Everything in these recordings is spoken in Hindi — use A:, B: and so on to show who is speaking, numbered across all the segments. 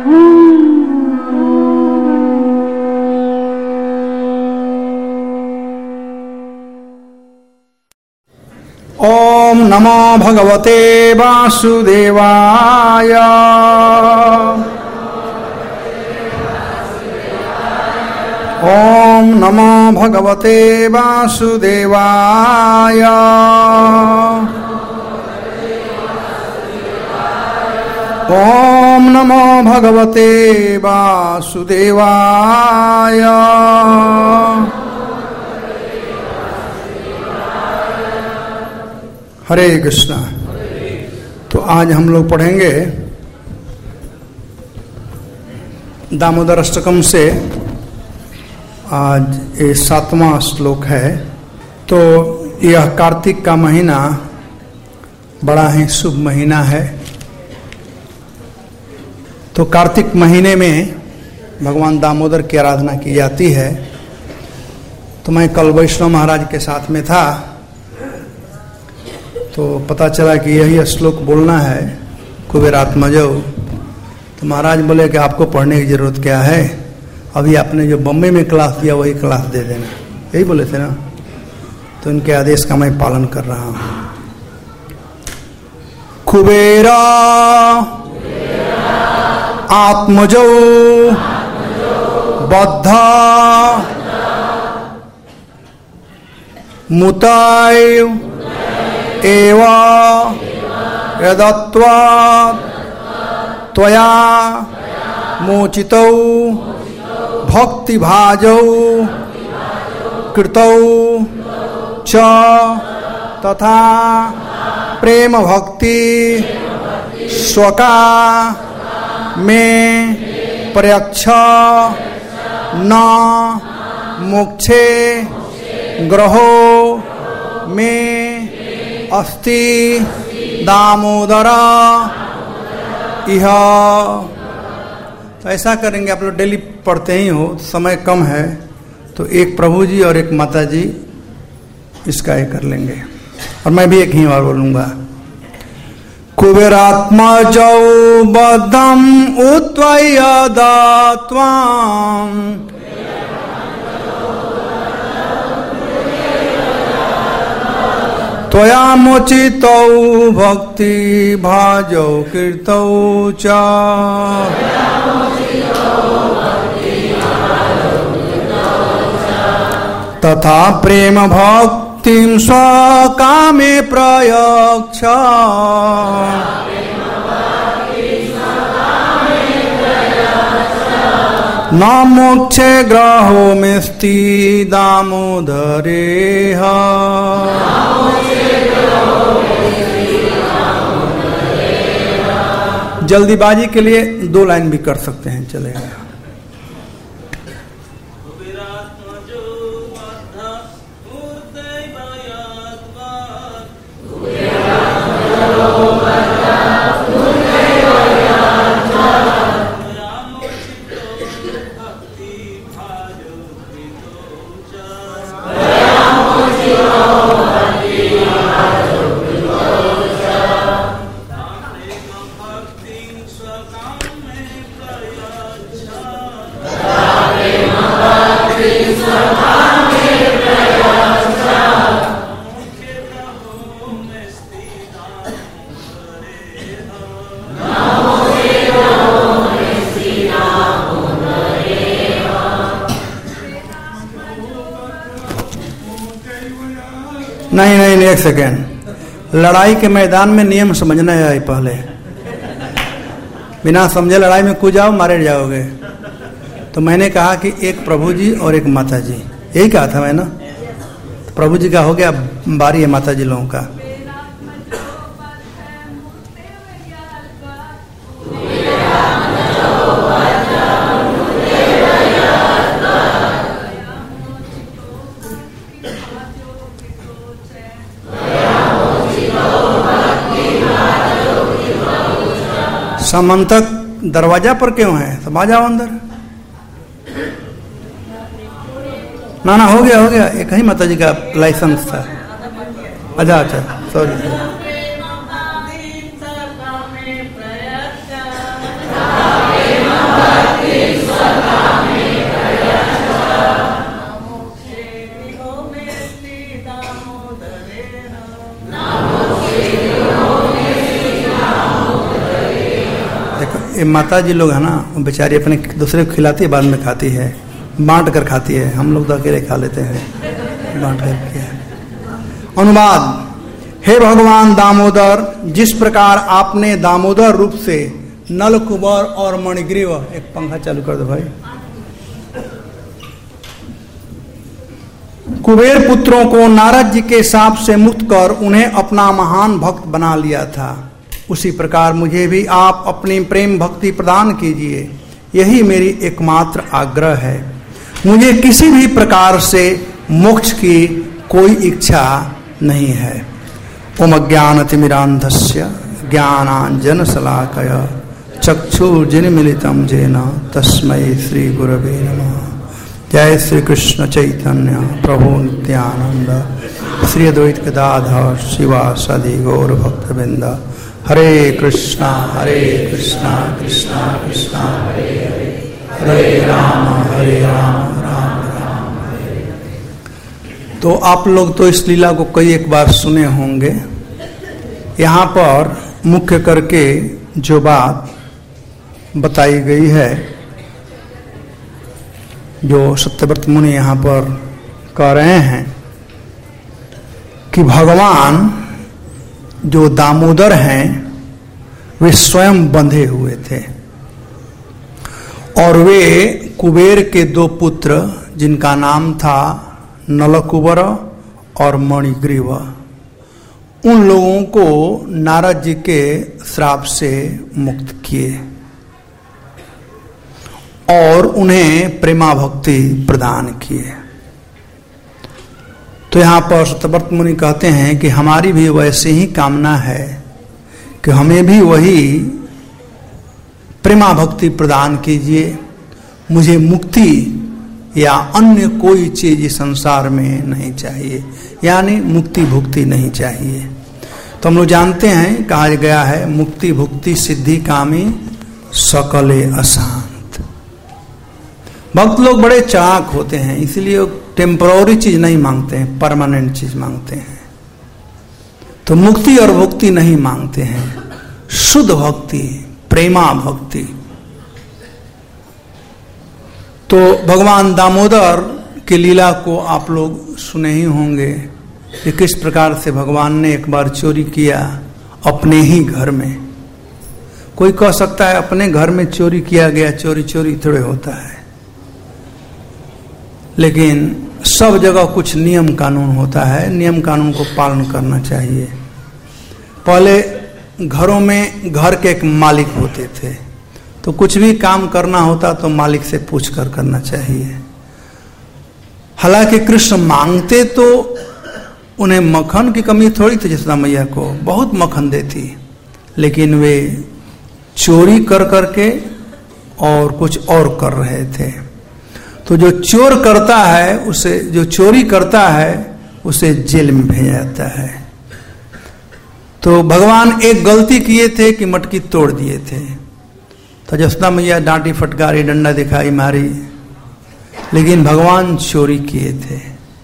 A: ओम नमो भगवते वासुदेवाय। ओम नमो भगवते वासुदेवाय। ओम नमो भगवते वासुदेवाय। हरे कृष्णा। तो आज हम लोग पढ़ेंगे दामोदर अष्टकम से। आज ये 7वां श्लोक है। तो यह कार्तिक का महीना बड़ा ही शुभ महीना है। तो कार्तिक महीने में भगवान दामोदर की आराधना की जाती है। तो मैं कल वैष्णव महाराज के साथ में था, तो पता चला कि यही श्लोक बोलना है, कुबेरात्मजो। तो महाराज बोले कि आपको पढ़ने की जरूरत क्या है, अभी आपने जो बम्बई में क्लास दिया वही क्लास दे देना, यही बोले थे ना। तो इनके आदेश का मैं पालन कर रहा हूँ। कुबेरा आत्मजो बद्ध मुताय एवा यदत्वा त्वया मोचितौ भक्तिभाजौ कृतौ च तथा प्रेम भक्ति स्वका में प्रयच्छ न मोक्षे ग्रहो में अस्ति दामोदर इह। तो ऐसा करेंगे, आप लोग डेली पढ़ते ही हो, समय कम है, तो एक प्रभु जी और एक माता जी इसका ही कर लेंगे, और मैं भी एक ही बार बोलूंगा। कुबेरात्मजौ बद्धं उत्वयदात्वां त्वया मोचितौ भक्ति भाजौ कृतौ च। तथा प्रेम भक्तिं स्वकामे प्रयच्छ न मोक्षे ग्रहो मेस्ति दामोदरेह। जल्दीबाजी के लिए 2 लाइन भी कर सकते हैं, चलेगा। नहीं, एक सेकेंड। लड़ाई के मैदान में नियम समझना है पहले। बिना समझे लड़ाई में कूद जाओ, मारे जाओगे। तो मैंने कहा कि एक प्रभु जी और एक माता जी, यही कहा था मैं ना। तो प्रभु जी का हो गया, बारी है माता जी लोगों का। समंतक दरवाजा पर क्यों है? सब आ जाओ अंदर। ना हो गया, एक ही माता जी का लाइसेंस था। अच्छा, सॉरी। ये माता जी लोग है ना, वो बेचारी अपने दूसरे को खिलाती है, बाद में खाती है, बांट कर खाती है। हम लोग तो अकेले खा लेते हैं बांट कर। अनुवाद। हे भगवान दामोदर, जिस प्रकार आपने दामोदर रूप से नलकुबर और मणिग्रीव, एक पंखा चालू कर दो भाई, कुबेर पुत्रों को नारद जी के शाप से मुक्त कर उन्हें अपना महान भक्त बना लिया था, उसी प्रकार मुझे भी आप अपनी प्रेम भक्ति प्रदान कीजिए, यही मेरी एकमात्र आग्रह है। मुझे किसी भी प्रकार से मोक्ष की कोई इच्छा नहीं है। ओम अज्ञानतिमिरान्धस्य ज्ञानाञ्जनशलाकया चक्षुर्जिन्मीलितं येन तस्मै श्री गुरवे नमः। जय श्री कृष्ण चैतन्य प्रभु नित्यानंद, श्री अद्वैत गदाधर शिवासादि गौर भक्तवृंद। हरे कृष्णा कृष्णा कृष्णा हरे हरे, हरे राम राम राम हरे। तो आप लोग तो इस लीला को कई एक बार सुने होंगे। यहाँ पर मुख्य करके जो बात बताई गई है, जो सत्यव्रत मुनि यहाँ पर कह रहे हैं कि भगवान जो दामोदर हैं वे स्वयं बंधे हुए थे, और वे कुबेर के दो पुत्र जिनका नाम था नलकुबर और मणिग्रीव, उन लोगों को नारद जी के श्राप से मुक्त किए और उन्हें प्रेमा भक्ति प्रदान किए। तो यहाँ पर सत्यव्रत मुनि कहते हैं कि हमारी भी वैसे ही कामना है कि हमें भी वही प्रेमा भक्ति प्रदान कीजिए। मुझे मुक्ति या अन्य कोई चीज संसार में नहीं चाहिए, यानी मुक्ति भुक्ति नहीं चाहिए। तो हम लोग जानते हैं, कहा गया है मुक्ति भुक्ति सिद्धि कामी सकले अशांत। भक्त लोग बड़े चालाक होते हैं, इसलिए टेम्पररी चीज नहीं मांगते हैं, परमानेंट चीज मांगते हैं। तो मुक्ति और भुक्ति नहीं मांगते हैं, शुद्ध भक्ति, प्रेमा भक्ति। तो भगवान दामोदर की लीला को आप लोग सुने ही होंगे कि किस प्रकार से भगवान ने एक बार चोरी किया अपने ही घर में। कोई कह सकता है अपने घर में चोरी किया गया, चोरी चोरी थोड़े होता है, लेकिन सब जगह कुछ नियम कानून होता है, नियम कानून को पालन करना चाहिए। पहले घरों में घर के एक मालिक होते थे, तो कुछ भी काम करना होता तो मालिक से पूछ कर करना चाहिए। हालांकि कृष्ण मांगते तो उन्हें मक्खन की कमी थोड़ी थी, जसोदा मैया को बहुत मक्खन देती, लेकिन वे चोरी कर करके और कुछ और कर रहे थे। तो जो चोर करता है उसे, जो चोरी करता है उसे जेल में भेजा जाता है। तो भगवान एक गलती किए थे कि मटकी तोड़ दिए थे, तो जसोदा मैया डांटी फटकारी डंडा दिखाई मारी, लेकिन भगवान चोरी किए थे।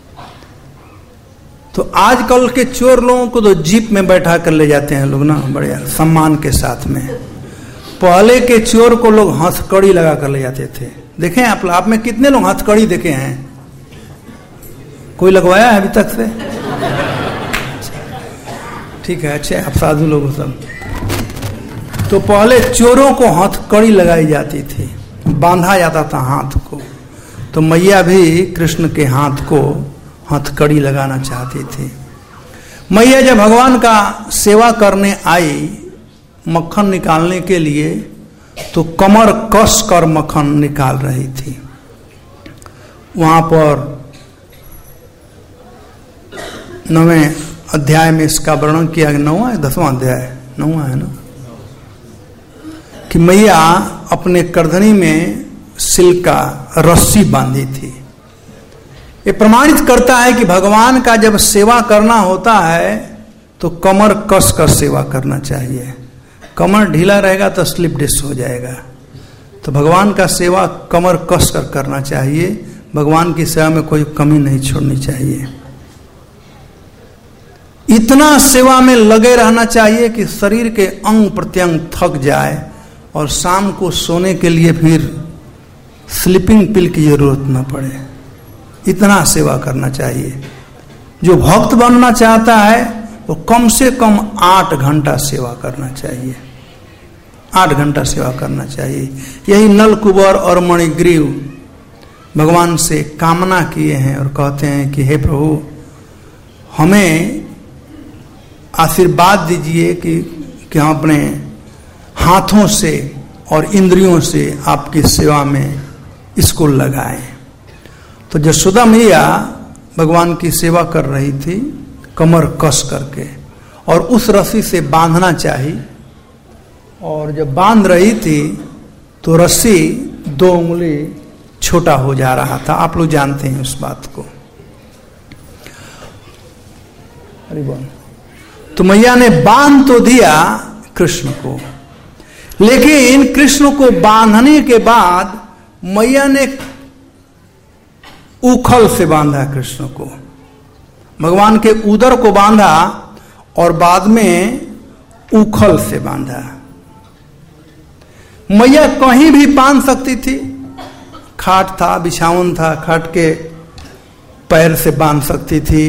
A: तो आजकल के चोर लोगों को तो जीप में बैठा कर ले जाते हैं लोग ना, बड़े सम्मान के साथ में। पहले के चोर को लोग हथकड़ी लगा कर ले जाते थे। देखें आप में कितने लोग हथकड़ी देखे हैं? कोई लगवाया है अभी तक से? ठीक है, अच्छे आप साधु लोग सब। तो पहले चोरों को हथकड़ी लगाई जाती थी, बांधा जाता था हाथ को। तो मैया भी कृष्ण के हाथ को हथकड़ी लगाना चाहती थी। मैया जब भगवान का सेवा करने आई मक्खन निकालने के लिए, तो कमर कस कर मक्खन निकाल रही थी। वहां पर 9वें अध्याय में इसका वर्णन किया गया। 9वां 10वां अध्याय, 9वां है ना, कि मैया अपने करधनी में सिल्क का रस्सी बांधी थी। ये प्रमाणित करता है कि भगवान का जब सेवा करना होता है तो कमर कस कर सेवा करना चाहिए। कमर ढीला रहेगा तो स्लिप डिस्क हो जाएगा। तो भगवान का सेवा कमर कस कर करना चाहिए। भगवान की सेवा में कोई कमी नहीं छोड़नी चाहिए। इतना सेवा में लगे रहना चाहिए कि शरीर के अंग प्रत्यंग थक जाए और शाम को सोने के लिए फिर स्लीपिंग पिल की जरूरत न पड़े। इतना सेवा करना चाहिए। जो भक्त बनना चाहता है वो कम से कम 8 घंटा सेवा करना चाहिए। 8 घंटा सेवा करना चाहिए। यही नलकुबर और मणिग्रीव भगवान से कामना किए हैं और कहते हैं कि हे प्रभु, हमें आशीर्वाद दीजिए कि हम अपने हाथों से और इंद्रियों से आपकी सेवा में इसको लगाएं। तो यशोदा मैया भगवान की सेवा कर रही थी कमर कस करके, और उस रस्सी से बांधना चाहिए। और जब बांध रही थी तो रस्सी 2 उंगली छोटा हो जा रहा था। आप लोग जानते हैं उस बात को। अरे बोल, तो मैया ने बांध तो दिया कृष्ण को, लेकिन कृष्ण को बांधने के बाद मैया ने उखल से बांधा कृष्ण को। भगवान के उदर को बांधा और बाद में उखल से बांधा। मैया कहीं भी बांध सकती थी। खाट था, बिछावन था, खाट के पैर से बांध सकती थी।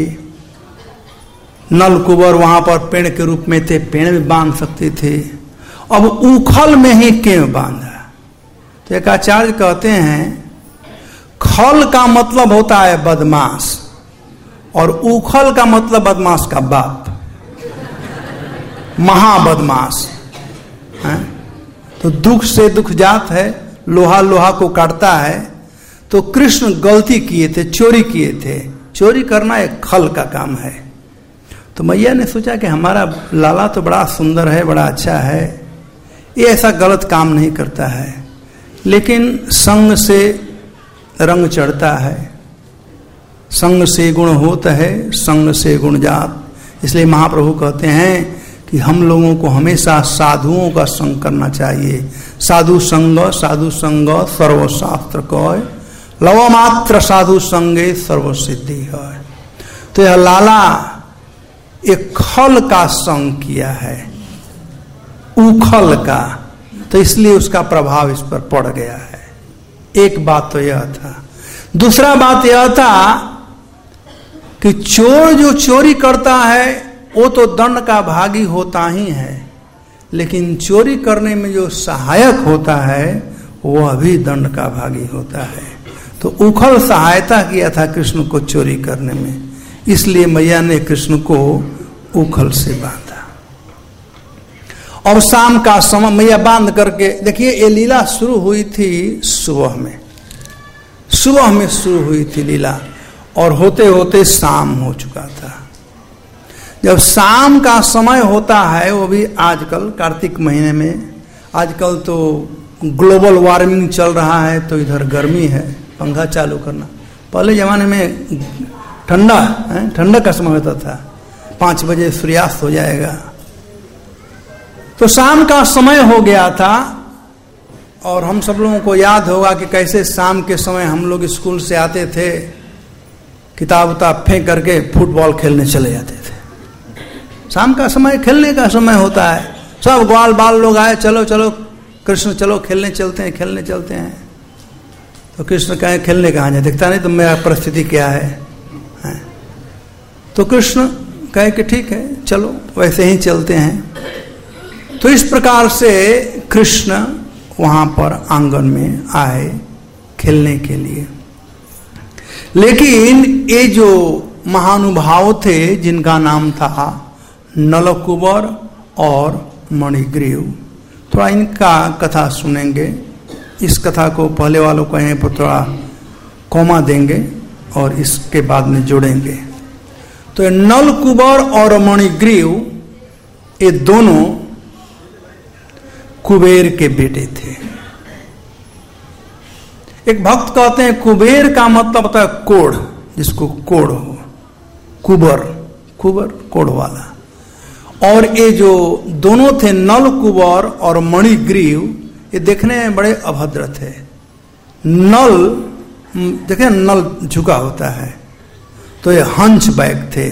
A: नलकुबर वहां पर पेड़ के रूप में थे, पेड़ में बांध सकती थी। अब उखल में ही क्यों बांधा? तो एक आचार्य कहते हैं खल का मतलब होता है बदमाश, और उखल का मतलब बदमाश का बाप, महाबदमाश है। तो दुख से दुख जात है, लोहा लोहा को काटता है। तो कृष्ण गलती किए थे, चोरी किए थे। चोरी करना एक खल का काम है। तो मैया ने सोचा कि हमारा लाला तो बड़ा सुंदर है, बड़ा अच्छा है, ये ऐसा गलत काम नहीं करता है। लेकिन संग से रंग चढ़ता है, संग से गुण होता है, संग से गुण जात। इसलिए महाप्रभु कहते हैं कि हम लोगों को हमेशा साधुओं का संग करना चाहिए। साधु संग सर्वशास्त्र कय, लव मात्र साधु संगे सर्व सिद्धि है। तो यह लाला एक खल का संग किया है, उखल का, तो इसलिए उसका प्रभाव इस पर पड़ गया है। एक बात तो यह था। दूसरा बात यह था कि चोर जो चोरी करता है वो तो दंड का भागी होता ही है, लेकिन चोरी करने में जो सहायक होता है वह भी दंड का भागी होता है। तो उखल सहायता किया था कृष्ण को चोरी करने में, इसलिए मैया ने कृष्ण को उखल से बांधा। और शाम का समय मैया बांध करके, देखिए ये लीला शुरू हुई थी सुबह में, सुबह में शुरू हुई थी लीला, और होते होते शाम हो चुका था। जब शाम का समय होता है, वो भी आजकल कार्तिक महीने में, आजकल तो ग्लोबल वार्मिंग चल रहा है, तो इधर गर्मी है, पंखा चालू करना। पहले जमाने में ठंडा का समय होता था, 5 बजे सूर्यास्त हो जाएगा। तो शाम का समय हो गया था, और हम सब लोगों को याद होगा कि कैसे शाम के समय हम लोग स्कूल से आते थे, किताब उताब फेंक करके फुटबॉल खेलने चले जाते थे। शाम का समय खेलने का समय होता है, सब ग्वाल बाल लोग आए, चलो चलो कृष्ण चलो खेलने चलते हैं, खेलने चलते हैं। तो कृष्ण कहे खेलने कहाँ जाए, दिखता नहीं तो मेरा परिस्थिति क्या है? तो कृष्ण कहे कि ठीक है चलो वैसे ही चलते हैं। तो इस प्रकार से कृष्ण वहां पर आंगन में आए खेलने के लिए। लेकिन ये जो महानुभाव थे जिनका नाम था नलकुबर और मणिग्रीव, थोड़ा इनका कथा सुनेंगे। इस कथा को पहले वालों को यहीं पर थोड़ा कॉमा देंगे और इसके बाद में जोड़ेंगे। तो नलकुबर और मणिग्रीव ये दोनों कुबेर के बेटे थे। एक भक्त कहते हैं कुबेर का मतलब होता है कोढ़, जिसको कोढ़ हो, कुबर कुबर कोढ़ वाला। और ये जो दोनों थे नलकुबर और मणिग्रीव, ये देखने में बड़े अभद्र थे। नल देखे नल झुका होता है, तो ये हंच बैग थे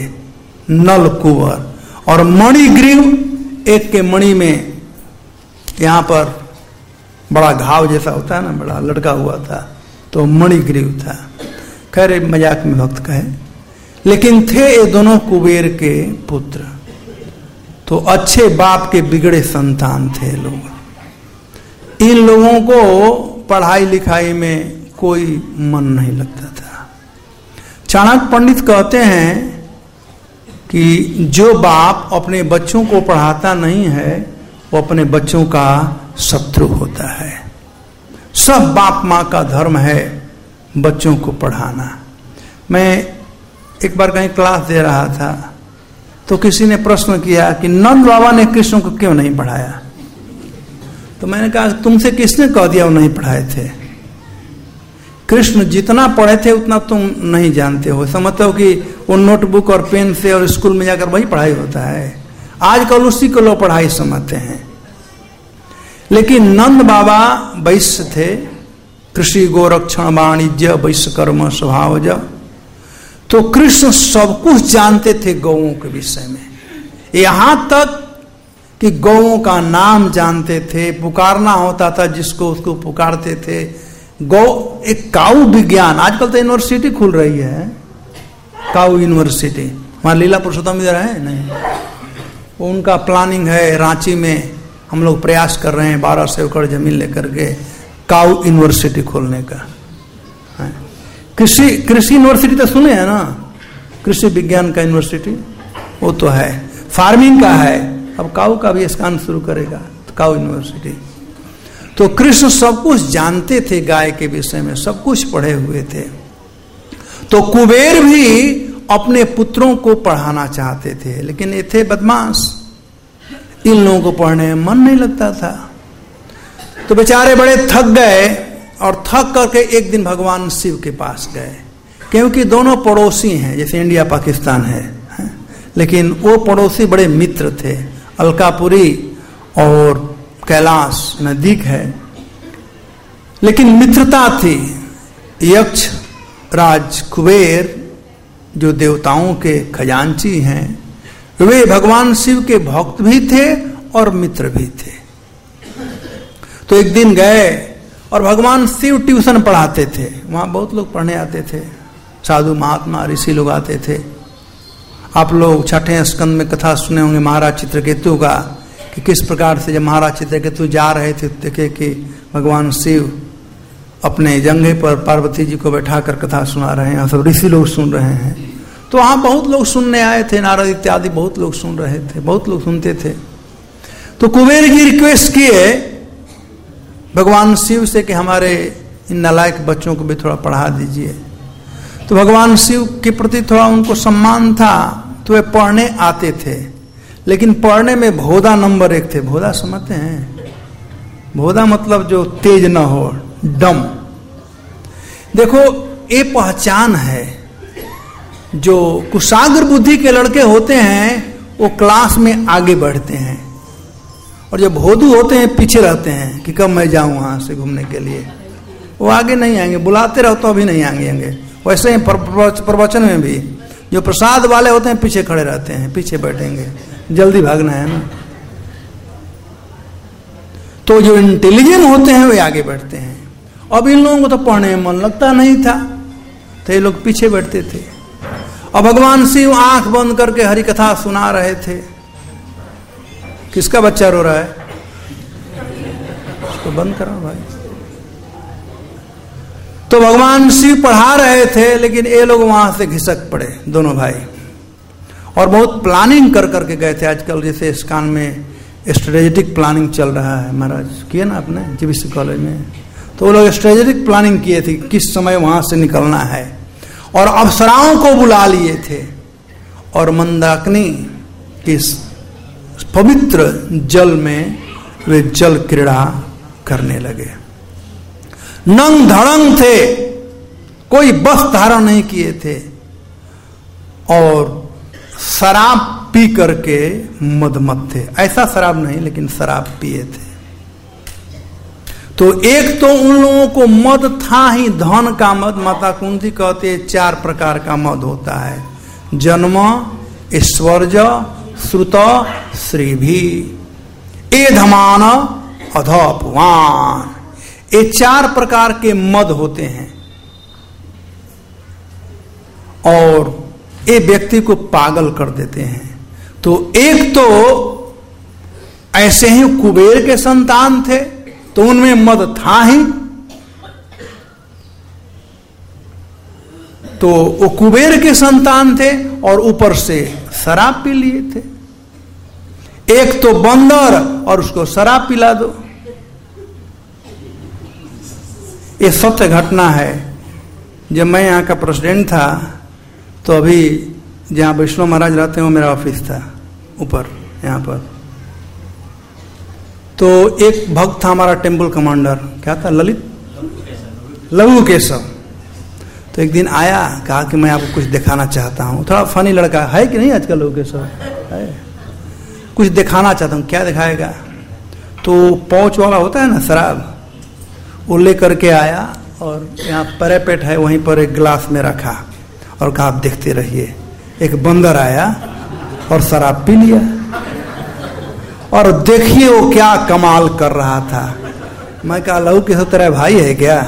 A: नलकुबर। और मणिग्रीव एक के मणि में यहाँ पर बड़ा घाव जैसा होता है ना, बड़ा लटका हुआ था, तो मणिग्रीव था। खैर मजाक में भक्त कहे, लेकिन थे ये दोनों कुबेर के पुत्र, तो अच्छे बाप के बिगड़े संतान थे लोग। इन लोगों को पढ़ाई लिखाई में कोई मन नहीं लगता था। चाणक्य पंडित कहते हैं कि जो बाप अपने बच्चों को पढ़ाता नहीं है वो अपने बच्चों का शत्रु होता है। सब बाप माँ का धर्म है बच्चों को पढ़ाना। मैं एक बार कहीं क्लास दे रहा था तो किसी ने प्रश्न किया कि नंद बाबा ने कृष्ण को क्यों नहीं पढ़ाया। तो मैंने कहा तुमसे किसने कह दिया वो नहीं पढ़ाए थे? कृष्ण जितना पढ़े थे उतना तुम नहीं जानते हो। समझते हो कि वो नोटबुक और पेन से और स्कूल में जाकर वही पढ़ाई होता है। आजकल उसी को लोग पढ़ाई समझते हैं। लेकिन नंद बाबा वैश्य थे, कृषि गोरक्षण वाणिज्य वैश्य कर्म स्वभावज। तो कृष्ण सब कुछ जानते थे गौओं के विषय में, यहां तक कि गौओं का नाम जानते थे, पुकारना होता था जिसको उसको पुकारते थे। गौ एक काऊ विज्ञान, आजकल तो यूनिवर्सिटी खुल रही है, काऊ यूनिवर्सिटी। वहां लीला पुरुषोत्तम इधर है नहीं, वो उनका प्लानिंग है। रांची में हम लोग प्रयास कर रहे हैं 1200 एकड़ जमीन लेकर के काऊ यूनिवर्सिटी खोलने का। कृषि यूनिवर्सिटी तो सुने हैं ना, कृषि विज्ञान का यूनिवर्सिटी वो तो है, फार्मिंग का है। अब काऊ का भी स्कान शुरू करेगा तो काऊ यूनिवर्सिटी। तो कृष्ण सब कुछ जानते थे, गाय के विषय में सब कुछ पढ़े हुए थे। तो कुबेर भी अपने पुत्रों को पढ़ाना चाहते थे, लेकिन ये थे बदमाश, इन लोगों को पढ़ने में मन नहीं लगता था। तो बेचारे बड़े थक गए और थक करके एक दिन भगवान शिव के पास गए, क्योंकि दोनों पड़ोसी हैं, जैसे इंडिया पाकिस्तान है, लेकिन वो पड़ोसी बड़े मित्र थे। अलकापुरी और कैलाश नजदीक है, लेकिन मित्रता थी। यक्ष राज कुबेर जो देवताओं के खजांची हैं, वे भगवान शिव के भक्त भी थे और मित्र भी थे। तो एक दिन गए और भगवान शिव ट्यूशन पढ़ाते थे। वहां बहुत लोग पढ़ने आते थे, साधु महात्मा ऋषि लोग आते थे। आप लोग छठे स्कंद में कथा सुने होंगे महाराज चित्रकेतु का, कि किस प्रकार से जब महाराज चित्रकेतु जा रहे थे देखे कि भगवान शिव अपने जंघे पर पार्वती जी को बैठा कर कथा सुना रहे हैं, सब ऋषि लोग सुन रहे हैं। तो वहां बहुत लोग सुनने आए थे, नारद इत्यादि बहुत लोग सुन रहे थे, बहुत लोग सुनते थे। तो कुबेर जी रिक्वेस्ट किए भगवान शिव से कि हमारे इन नालायक बच्चों को भी थोड़ा पढ़ा दीजिए। तो भगवान शिव के प्रति थोड़ा उनको सम्मान था, तो वे पढ़ने आते थे, लेकिन पढ़ने में भोदा नंबर 1 थे। भोदा समझते हैं? भोदा मतलब जो तेज ना हो, डम। देखो ये पहचान है, जो कुशाग्र बुद्धि के लड़के होते हैं वो क्लास में आगे बढ़ते हैं, और जो भोदू होते हैं पीछे रहते हैं कि कब मैं जाऊं वहां से घूमने के लिए। वो आगे नहीं आएंगे, बुलाते रहो तो अभी नहीं आएंगे। वैसे ही प्रवचन में भी जो प्रसाद वाले होते हैं पीछे खड़े रहते हैं, पीछे बैठेंगे, जल्दी भागना है ना। तो जो इंटेलिजेंट होते हैं वे आगे बढ़ते हैं। अब इन लोगों को तो पढ़ने में मन लगता नहीं था, तो ये लोग पीछे बैठते थे। और भगवान शिव आंख बंद करके हरि कथा सुना रहे थे। किसका बच्चा रो रहा है? उसको बंद करो भाई। तो भगवान शिव पढ़ा रहे थे, लेकिन ये लोग वहां से घिसक पड़े दोनों भाई, और बहुत प्लानिंग कर करके गए थे। आजकल जैसे इस्कान में स्ट्रेटेजिक प्लानिंग चल रहा है, महाराज किए ना आपने जीबीसी कॉलेज में, तो वो लोग स्ट्रेटेजिक प्लानिंग किए थे किस समय वहां से निकलना है, और अप्सराओं को बुला लिए थे, और मंदाकिनी की पवित्र जल में वे जल क्रीड़ा करने लगे। नंग धड़ंग थे, कोई वस्त्र धारण नहीं किए थे, और शराब पी करके मदमत थे। ऐसा शराब नहीं, लेकिन शराब पिए थे। तो एक तो उन लोगों को मद था ही, धन का मद। माता कुंती कहते 4 प्रकार का मद होता है: जन्म, ऐश्वर्य, श्रुत, श्रीभी, एधमान, अधोपवान। ये 4 प्रकार के मद होते हैं और ये व्यक्ति को पागल कर देते हैं। तो एक तो ऐसे ही कुबेर के संतान थे तो उनमें मद था ही, तो वो कुबेर के संतान थे और ऊपर से शराब पी लिए थे। एक तो बंदर और उसको शराब पिला दो। ये सत्य घटना है। जब मैं यहाँ का प्रेसिडेंट था तो अभी जहाँ वैष्णव महाराज रहते हैं वो मेरा ऑफिस था ऊपर यहाँ पर। तो एक भक्त था हमारा टेम्पल कमांडर, क्या था, लघु केशव। तो एक दिन आया, कहा कि मैं आपको कुछ दिखाना चाहता हूँ। थोड़ा फनी लड़का है कि नहीं आजकल लघु केशव है, कुछ दिखाना चाहता हूँ। क्या दिखाएगा? तो पौच वाला होता है ना शराब, वो लेकर के आया और यहाँ पैरापेट है वहीं पर एक गिलास में रखा और कहा आप देखते रहिए। एक बंदर आया और शराब पी लिया और देखिए वो क्या कमाल कर रहा था। मैं कहा लहू केशव तेरा भाई है क्या?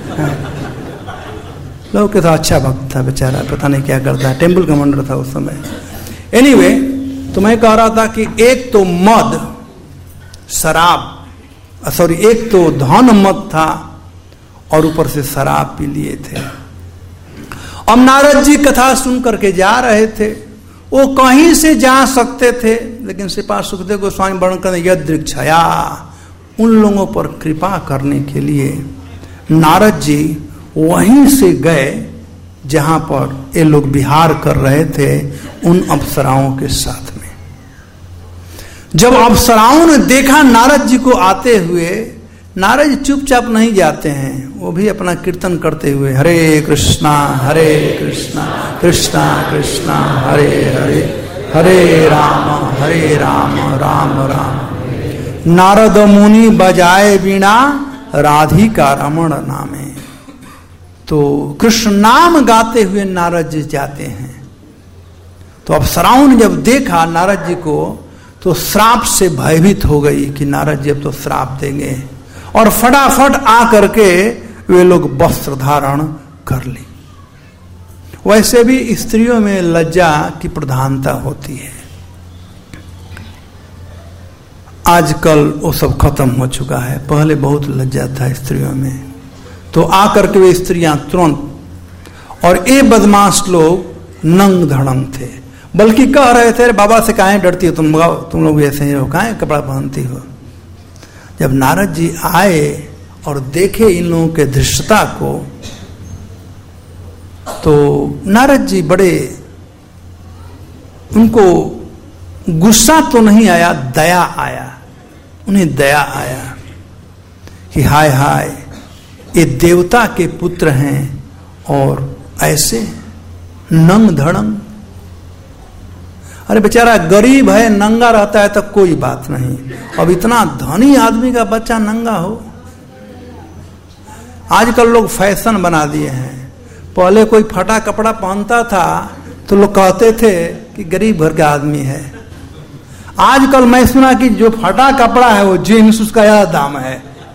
A: लहू केशव अच्छा भक्त था बेचारा, पता नहीं क्या करता है, टेम्पल कमांडर था उस समय। एनीवे, तो मैं कह रहा था कि एक तो मद शराब, सॉरी, एक तो धन मद था और ऊपर से शराब पी लिए थे। अब नारद जी कथा सुन करके जा रहे थे। वो कहीं से जा सकते थे, लेकिन श्रीपाद सुखदेव गोस्वामी वर्णन करते यदृच्छया, उन लोगों पर कृपा करने के लिए नारद जी वहीं से गए जहां पर ये लोग विहार कर रहे थे उन अप्सराओं के साथ में। जब अप्सराओं ने देखा नारद जी को आते हुए, नारद जी चुपचाप नहीं जाते हैं, वो भी अपना कीर्तन करते हुए हरे कृष्णा कृष्णा कृष्णा हरे हरे, हरे राम राम राम। नारद मुनि बजाए वीणा राधिका रमण नामे। तो कृष्ण नाम गाते हुए नारद जी जाते हैं। तो अप्सराओं ने जब देखा नारद जी को तो श्राप से भयभीत हो गई कि नारद जी अब तो श्राप देंगे, और फटाफट आ करके वे लोग वस्त्र धारण कर ली। वैसे भी स्त्रियों में लज्जा की प्रधानता होती है, आजकल वो सब खत्म हो चुका है। पहले बहुत लज्जा था स्त्रियों में। तो आकर के वे स्त्रियां तुरंत, और ये बदमाश लोग नंग धड़ंग थे, बल्कि कह रहे थे बाबा से काहे डरती हो तुम लोग ऐसे ही हो, काहे कपड़ा पहनती हो। जब नारद जी आए और देखे इन लोगों के धृष्टता को, तो नारद जी बड़े, उनको गुस्सा तो नहीं आया, दया आया। उन्हें दया आया कि हाय हाय, ये देवता के पुत्र हैं और ऐसे नंग धड़ंग। अरे बेचारा गरीब है, नंगा रहता है तो कोई बात नहीं, अब इतना धनी आदमी का बच्चा नंगा हो। आजकल लोग फैशन बना दिए हैं। पहले कोई फटा कपड़ा पहनता था तो लोग कहते थे कि गरीब घर का आदमी है। आजकल मैं सुना कि जो फटा कपड़ा है वो जीन्स, उसका ज्यादा दाम है।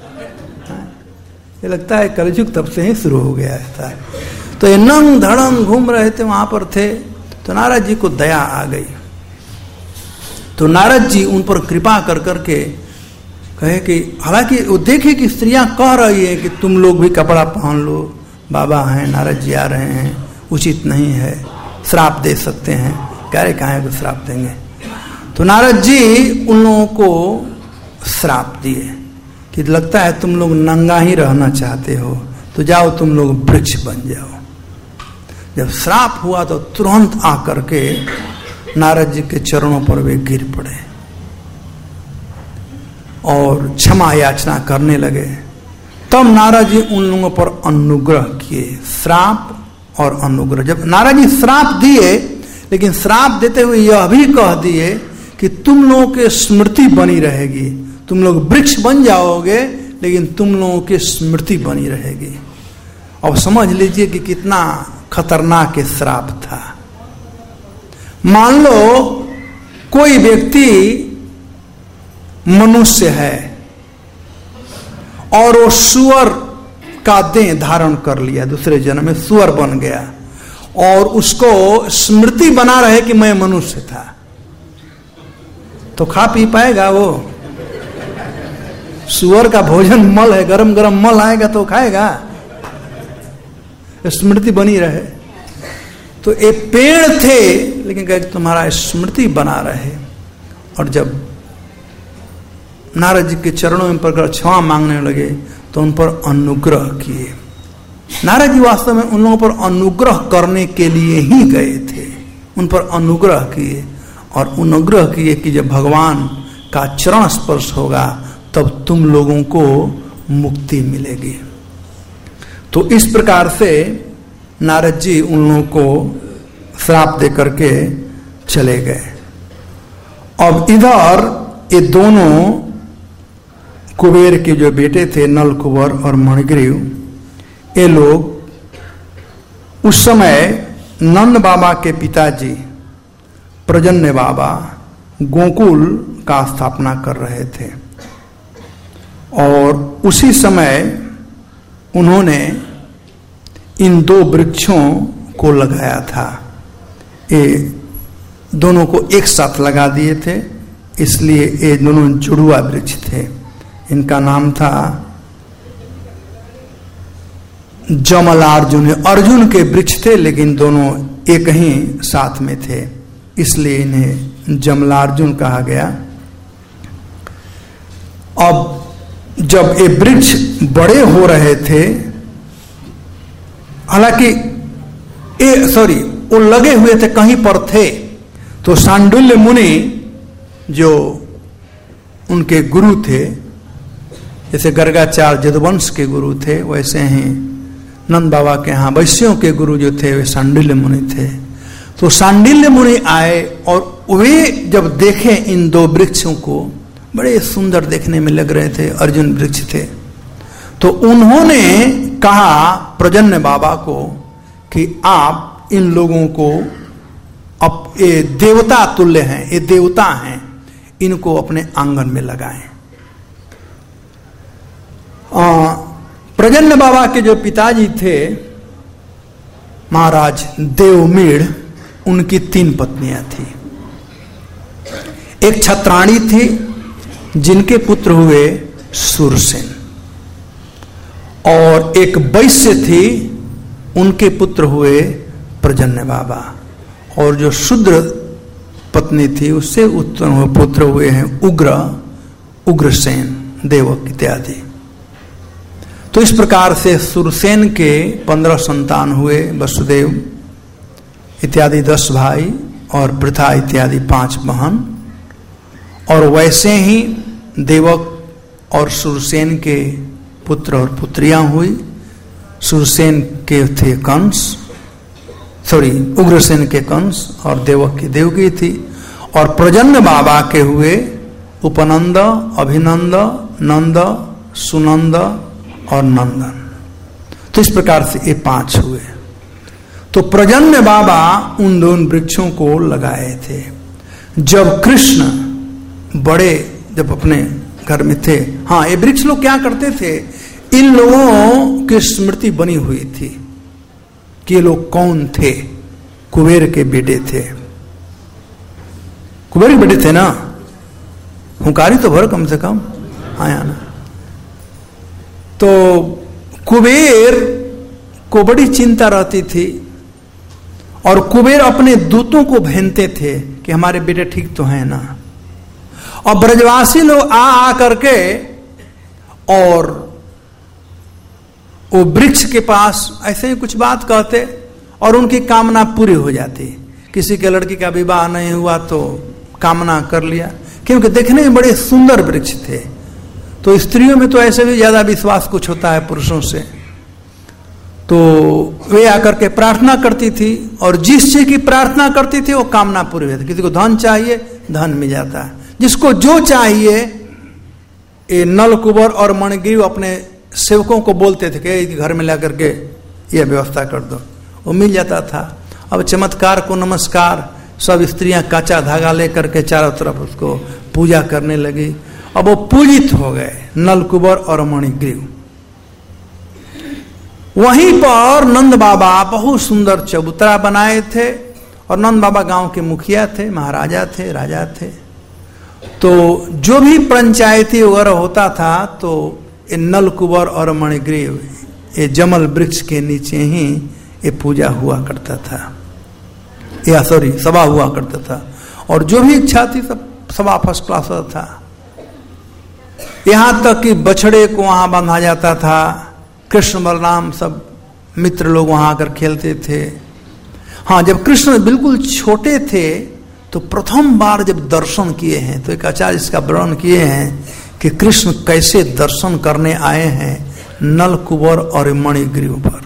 A: ये लगता है कलयुग तब से ही शुरू हो गया था। तो ये नंग धड़ंग घूम रहे थे, वहां पर थे। तो नारद जी को दया आ गई। तो नारद जी उन पर कृपा कर करके कहे कि, हालांकि वो देखे कि स्त्रियां कह रही है कि तुम लोग भी कपड़ा पहन लो, बाबा हैं, नारद जी आ रहे हैं, उचित नहीं है, श्राप दे सकते हैं। कह रहे काहे को श्राप देंगे। तो नारद जी उन लोगों को श्राप दिए कि लगता है तुम लोग नंगा ही रहना चाहते हो, तो जाओ तुम लोग वृक्ष बन जाओ। जब श्राप हुआ तो तुरंत आकर के नारद जी के चरणों पर वे गिर पड़े और क्षमा याचना करने लगे। तब नारद जी उन लोगों पर अनुग्रह किए, श्राप और अनुग्रह। जब नारद जी श्राप दिए, लेकिन श्राप देते हुए यह भी कह दिए कि तुम लोगों की स्मृति बनी रहेगी, तुम लोग वृक्ष बन जाओगे लेकिन तुम लोगों की स्मृति बनी रहेगी। अब समझ लीजिए कि कितना खतरनाक श्राप था। मान लो कोई व्यक्ति मनुष्य है और वो सुअर का देह धारण कर लिया, दूसरे जन्म में सुअर बन गया, और उसको स्मृति बना रहे कि मैं मनुष्य था। तो खा पी पाएगा वो? सुअर का भोजन मल है, गरम गरम मल आएगा तो खाएगा, स्मृति बनी रहे। तो ये पेड़ थे, लेकिन कहे तुम्हारा स्मृति बना रहे। और जब नारद जी के चरणों में पड़कर क्षमा मांगने लगे तो उन पर अनुग्रह किए। नारद जी वास्तव में उन लोगों पर अनुग्रह करने के लिए ही गए थे, उन पर अनुग्रह किए, और अनुग्रह किए कि जब भगवान का चरण स्पर्श होगा तब तुम लोगों को मुक्ति मिलेगी। तो इस प्रकार से नारद जी उन लोगों को श्राप दे करके चले गए। अब इधर ये दोनों कुबेर के जो बेटे थे, नल कुंवर और मणिग्रीव, ये लोग उस समय नंद बाबा के पिताजी प्रजन्य बाबा गोकुल का स्थापना कर रहे थे, और उसी समय उन्होंने इन दो वृक्षों को लगाया था। ये दोनों को एक साथ लगा दिए थे, इसलिए ये दोनों जुड़वा वृक्ष थे। इनका नाम था जमलार्जुन। अर्जुन के वृक्ष थे, लेकिन दोनों एक ही साथ में थे, इसलिए इन्हें जमलार्जुन कहा गया। अब जब ये वृक्ष बड़े हो रहे थे, हालांकि वो लगे हुए थे, कहीं पर थे, तो सांडुल्य मुनि जो उनके गुरु थे, जैसे गर्गाचार्य यदुवंश के गुरु थे, वैसे ही नंद बाबा के यहाँ वैश्यों के गुरु जो थे वे सांडिल्य मुनि थे। तो सांडिल्य मुनि आए और वे जब देखे इन दो वृक्षों को, बड़े सुंदर देखने में लग रहे थे, अर्जुन वृक्ष थे, तो उन्होंने कहा प्रजन्य बाबा को कि आप इन लोगों को, अब ये देवता तुल्य हैं, ये देवता हैं, इनको अपने आंगन में लगाएं। प्रजन्य बाबा के जो पिताजी थे महाराज देवमीढ़, उनकी 3 पत्नियां थी। एक छत्राणी थी जिनके पुत्र हुए सुरसेन, और एक वैश्य थी, उनके पुत्र हुए प्रजन्य बाबा, और जो शूद्र पत्नी थी उससे उत्पन्न हुए पुत्र हुए हैं उग्रसेन, देवक इत्यादि। तो इस प्रकार से सुरसेन के 15 संतान हुए, वसुदेव इत्यादि 10 भाई, और पृथा इत्यादि 5 बहन। और वैसे ही देवक और सुरसेन के पुत्र और पुत्रियां हुई। सुरसेन के थे कंस, उग्रसेन के कंस, और देवक की देवकी थी। और प्रजन्य बाबा के हुए उपनंद, अभिनंद, नंद, सुनंद और नंदन। तो इस प्रकार से ये 5 हुए। तो प्रजन्य बाबा उन दोनों वृक्षों को लगाए थे। जब कृष्ण बड़े, जब अपने घर में थे, हाँ, ये वृक्ष लोग क्या करते थे, इन लोगों की स्मृति बनी हुई थी कि ये लोग कौन थे। कुबेर के बेटे थे, कुबेर के बेटे थे ना, हुंकारी तो भर कम से कम आया ना। तो कुबेर को बड़ी चिंता रहती थी, और कुबेर अपने दूतों को भेजते थे कि हमारे बेटे ठीक तो हैं ना। और ब्रजवासी लोग आ करके और वो वृक्ष के पास ऐसे ही कुछ बात कहते, और उनकी कामना पूरी हो जाती। किसी के लड़की का विवाह नहीं हुआ तो कामना कर लिया, क्योंकि देखने में बड़े सुंदर वृक्ष थे। तो स्त्रियों में तो ऐसे भी ज्यादा विश्वास कुछ होता है पुरुषों से। तो वे आकर के प्रार्थना करती थी, और जिस चीज की प्रार्थना करती थी वो कामना पूरी होती। किसी को धन चाहिए, धन मिल जाता है। जिसको जो चाहिए, ये नल कुंवर और मणिग्रीव अपने सेवकों को बोलते थे कि घर में ला करके यह व्यवस्था कर दो, वो मिल जाता था। अब चमत्कार को नमस्कार, सब स्त्रियां कच्चा धागा लेकर के चारों तरफ उसको पूजा करने लगी। अब वो पूजित हो गए, नलकुबर और मणिग्रीव। वहीं पर नंद बाबा बहुत सुंदर चबूतरा बनाए थे, और नंद बाबा गांव के मुखिया थे, महाराजा थे, राजा थे। तो जो भी पंचायती वगैरह होता था तो ये नलकुबर और मणिग्रीव, ये जमल वृक्ष के नीचे ही ये पूजा हुआ करता था, या सॉरी सभा हुआ करता था। और जो भी इच्छा थी सब सभा फर्स्ट क्लास था। यहां तक कि बछड़े को वहां बांधा जाता था, कृष्ण बलराम सब मित्र लोग वहां आकर खेलते थे। हाँ, जब कृष्ण बिल्कुल छोटे थे तो प्रथम बार जब दर्शन किए हैं तो एक आचार्य इसका वर्णन किए हैं कि कृष्ण कैसे दर्शन करने आए हैं नलकुबर और मणिग्रीव पर।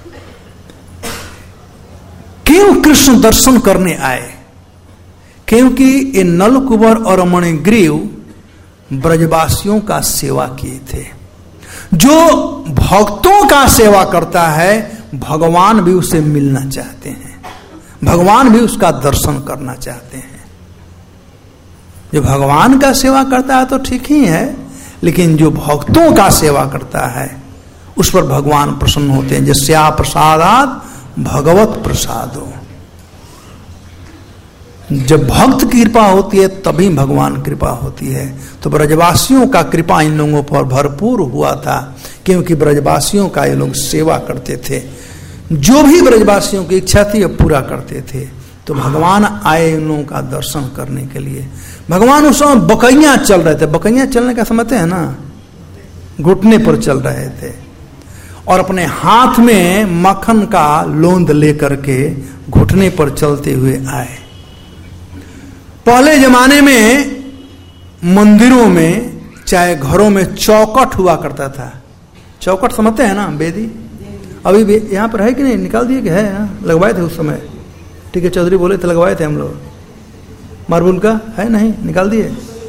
A: क्यों कृष्ण दर्शन करने आए? क्योंकि ये नलकुबर और मणिग्रीव ब्रजवासियों का सेवा किए थे। जो भक्तों का सेवा करता है भगवान भी उसे मिलना चाहते हैं, भगवान भी उसका दर्शन करना चाहते हैं। जो भगवान का सेवा करता है तो ठीक ही है, लेकिन जो भक्तों का सेवा करता है उस पर भगवान प्रसन्न होते हैं। जस्या प्रसादात भगवत प्रसादो। जब भक्त की कृपा होती है तभी भगवान कृपा होती है। तो ब्रजवासियों का कृपा इन लोगों पर भरपूर हुआ था, क्योंकि ब्रजवासियों का ये लोग सेवा करते थे। जो भी ब्रजवासियों की इच्छा थी वो पूरा करते थे। तो भगवान आए इन लोगों का दर्शन करने के लिए। भगवान उस समय बकैया चल रहे थे। बकैया चलने का समझते हैं ना, घुटने पर चल रहे थे, और अपने हाथ में मक्खन का लोंद लेकर के घुटने पर चलते हुए आए। पहले जमाने में मंदिरों में चाहे घरों में चौखट हुआ करता था। चौखट समझते हैं ना, बेदी। अभी भी यहाँ पर है कि नहीं? निकाल दिए कि है? लगवाए थे उस समय, ठीक है, चौधरी बोले थे लगवाए थे हम लोग। मार्बल का है नहीं, निकाल दिए।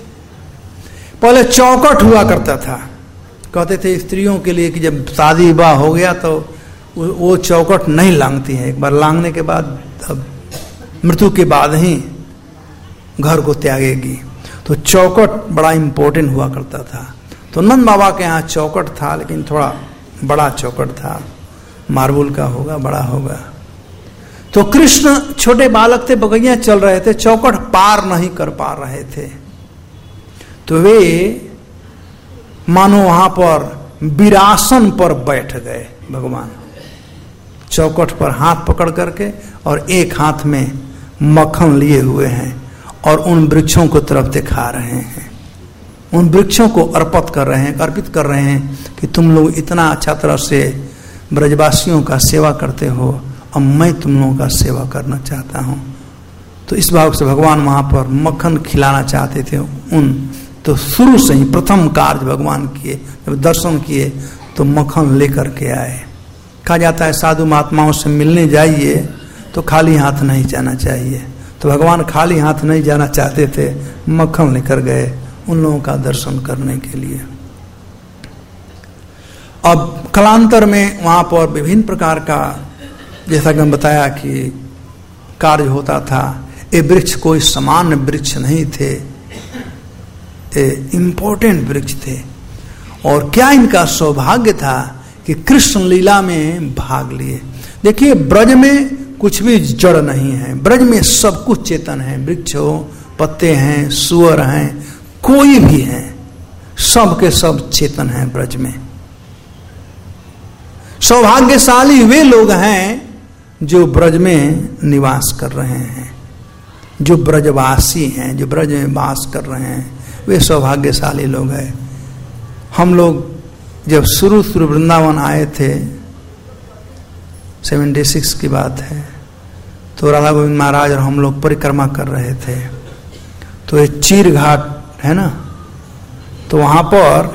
A: पहले चौखट हुआ करता था। कहते थे स्त्रियों के लिए कि जब शादी विवाह हो गया तो वो चौखट नहीं लांगती है। एक बार लांगने के बाद अब मृत्यु के बाद ही घर को त्यागेगी। तो चौखट बड़ा इंपॉर्टेंट हुआ करता था। तो नंद बाबा के यहाँ चौखट था, लेकिन थोड़ा बड़ा चौखट था, मार्बल का होगा, बड़ा होगा। तो कृष्ण छोटे बालक थे, बकैया चल रहे थे, चौखट पार नहीं कर पा रहे थे। तो वे मानो वहां पर विरासन पर बैठ गए भगवान, चौखट पर हाथ पकड़ करके, और एक हाथ में मक्खन लिए हुए हैं और उन वृक्षों को तरफ दिखा रहे हैं। उन वृक्षों को अर्पित कर रहे हैं कि तुम लोग इतना अच्छा तरह से ब्रजवासियों का सेवा करते हो, अब मैं तुम लोगों का सेवा करना चाहता हूं। तो इस भाव से भगवान वहां पर मक्खन खिलाना चाहते थे उन। तो शुरू से ही प्रथम कार्य भगवान किए, जब दर्शन किए तो मक्खन लेकर के आए। कहा जाता है साधु महात्माओं से मिलने जाइए तो खाली हाथ नहीं जाना चाहिए। तो भगवान खाली हाथ नहीं जाना चाहते थे, मक्खन लेकर गए उन लोगों का दर्शन करने के लिए। अब कालांतर में वहां पर विभिन्न प्रकार का, जैसा कि हम बताया कि कार्य होता था। ये वृक्ष कोई सामान्य वृक्ष नहीं थे, इंपॉर्टेंट वृक्ष थे। और क्या इनका सौभाग्य था कि कृष्ण लीला में भाग लिए। देखिए, ब्रज में कुछ भी जड़ नहीं है, ब्रज में सब कुछ चेतन है। वृक्ष हो, पत्ते हैं, सुअर हैं, कोई भी है, सब के सब चेतन है ब्रज में। सौभाग्यशाली वे लोग हैं जो ब्रज में निवास कर रहे हैं, जो ब्रजवासी हैं, जो ब्रज में वास कर रहे हैं, वे सौभाग्यशाली लोग हैं। हम लोग जब शुरू वृंदावन आए थे, 76 की बात है, तो राधा गोविंद महाराज और हम लोग परिक्रमा कर रहे थे। तो ये चीर घाट है ना, तो वहां पर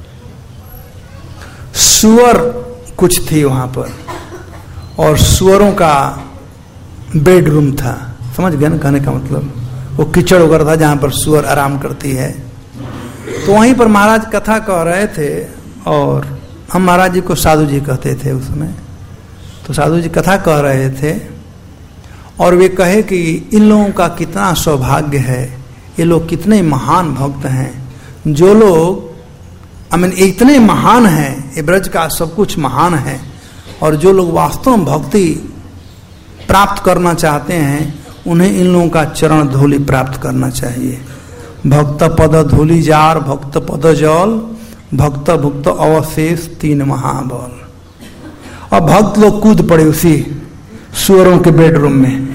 A: सुअर कुछ थी वहां पर, और सुअरों का बेडरूम था। समझ गए ना कहने का मतलब? वो कीचड़ वगैरह था जहां पर सुअर आराम करती है। तो वहीं पर महाराज कथा कह रहे थे, और हम महाराज जी को साधु जी कहते थे उसमें। तो साधु जी कथा कह रहे थे, और वे कहे कि इन लोगों का कितना सौभाग्य है, ये लोग कितने महान भक्त हैं जो लोग इतने महान हैं, ये ब्रज का सब कुछ महान है, और जो लोग वास्तव में भक्ति प्राप्त करना चाहते हैं उन्हें इन लोगों का चरण धूलि प्राप्त करना चाहिए। भक्त पद धूलि जार, भक्त पद जल, भक्त भुक्त अवशेष 3 महाबल। और भक्त लोग कूद पड़े उसी सुअरों के बेडरूम में।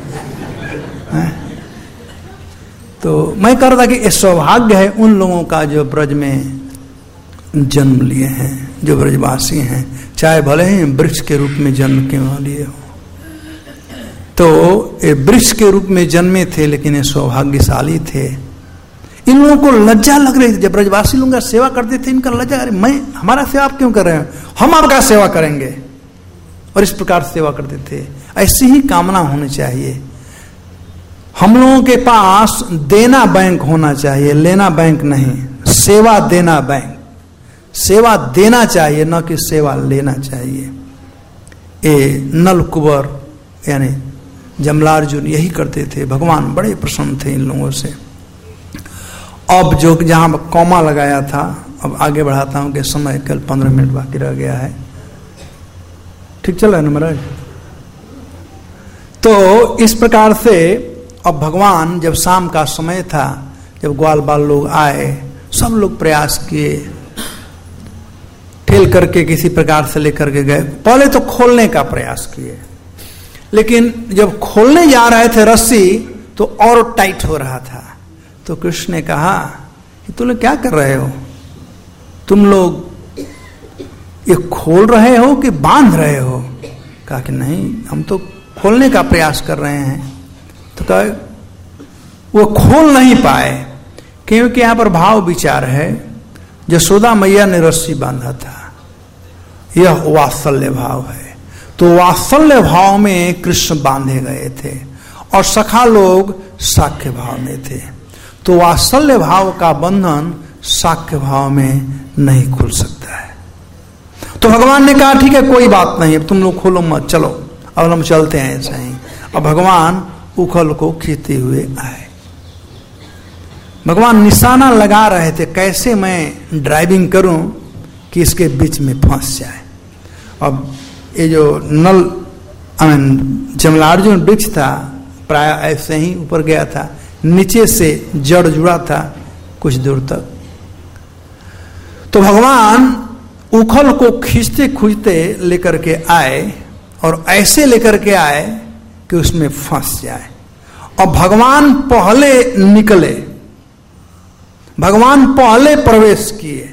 A: तो मैं कह रहा था कि ये सौभाग्य है उन लोगों का जो ब्रज में जन्म लिए हैं, जो ब्रजवासी हैं, चाहे भले ही वृक्ष के रूप में जन्म क्यों लिए हो। तो ये वृक्ष के रूप में जन्मे थे, लेकिन ये सौभाग्यशाली थे। इन लोगों को लज्जा लग रही थी जब ब्रजवासी लोग सेवा करते थे, इनका लज्जा, अरे मैं हमारा सेवा आप क्यों कर रहे हैं, हम आपका सेवा करेंगे, और इस प्रकार सेवा करते थे। ऐसी ही कामना होनी चाहिए। हम लोगों के पास देना बैंक होना चाहिए, लेना बैंक नहीं। सेवा देना बैंक, सेवा देना चाहिए, न कि सेवा लेना चाहिए। ये नल कुंवर यानी जमलार्जुन यही करते थे। भगवान बड़े प्रसन्न थे इन लोगों से। अब जो जहां कॉमा लगाया था, अब आगे बढ़ाता हूं कि समय कल 15 मिनट बाकी रह गया है। ठीक चल रहा है ना महाराज? तो इस प्रकार से अब भगवान, जब शाम का समय था, जब ग्वाल बाल लोग आए, सब लोग प्रयास किए, ठेल करके किसी प्रकार से लेकर के गए। पहले तो खोलने का प्रयास किए, लेकिन जब खोलने जा रहे थे रस्सी तो और टाइट हो रहा था। तो कृष्ण ने कहा कि तुम लोग क्या कर रहे हो, तुम लोग ये खोल रहे हो कि बांध रहे हो? कहा कि नहीं, हम तो खोलने का प्रयास कर रहे हैं। तो कहा वो खोल नहीं पाए, क्योंकि यहां पर भाव विचार है। यशोदा मैया ने रस्सी बांधा था, यह वात्सल्य भाव है। तो वात्सल्य भाव में कृष्ण बांधे गए थे, और सखा लोग साख्य भाव में थे। तो वात्सल्य भाव का बंधन साख्य भाव में नहीं खुल सकता है। तो भगवान ने कहा ठीक है, कोई बात नहीं, अब तुम लोग खोलो मत, चलो अब हम चलते हैं ऐसा ही। अब भगवान उखल को खींचते हुए आए। भगवान निशाना लगा रहे थे, कैसे मैं ड्राइविंग करूं कि इसके बीच में फंस जाए। अब ये जो नल जमलार्जुन वृक्ष था, प्राय ऐसे ही ऊपर गया था, नीचे से जड़ जुड़ा था कुछ दूर तक। तो भगवान उखल को खींचते खींचते लेकर के आए, और ऐसे लेकर के आए कि उसमें फंस जाए। और भगवान पहले निकले, भगवान पहले प्रवेश किए।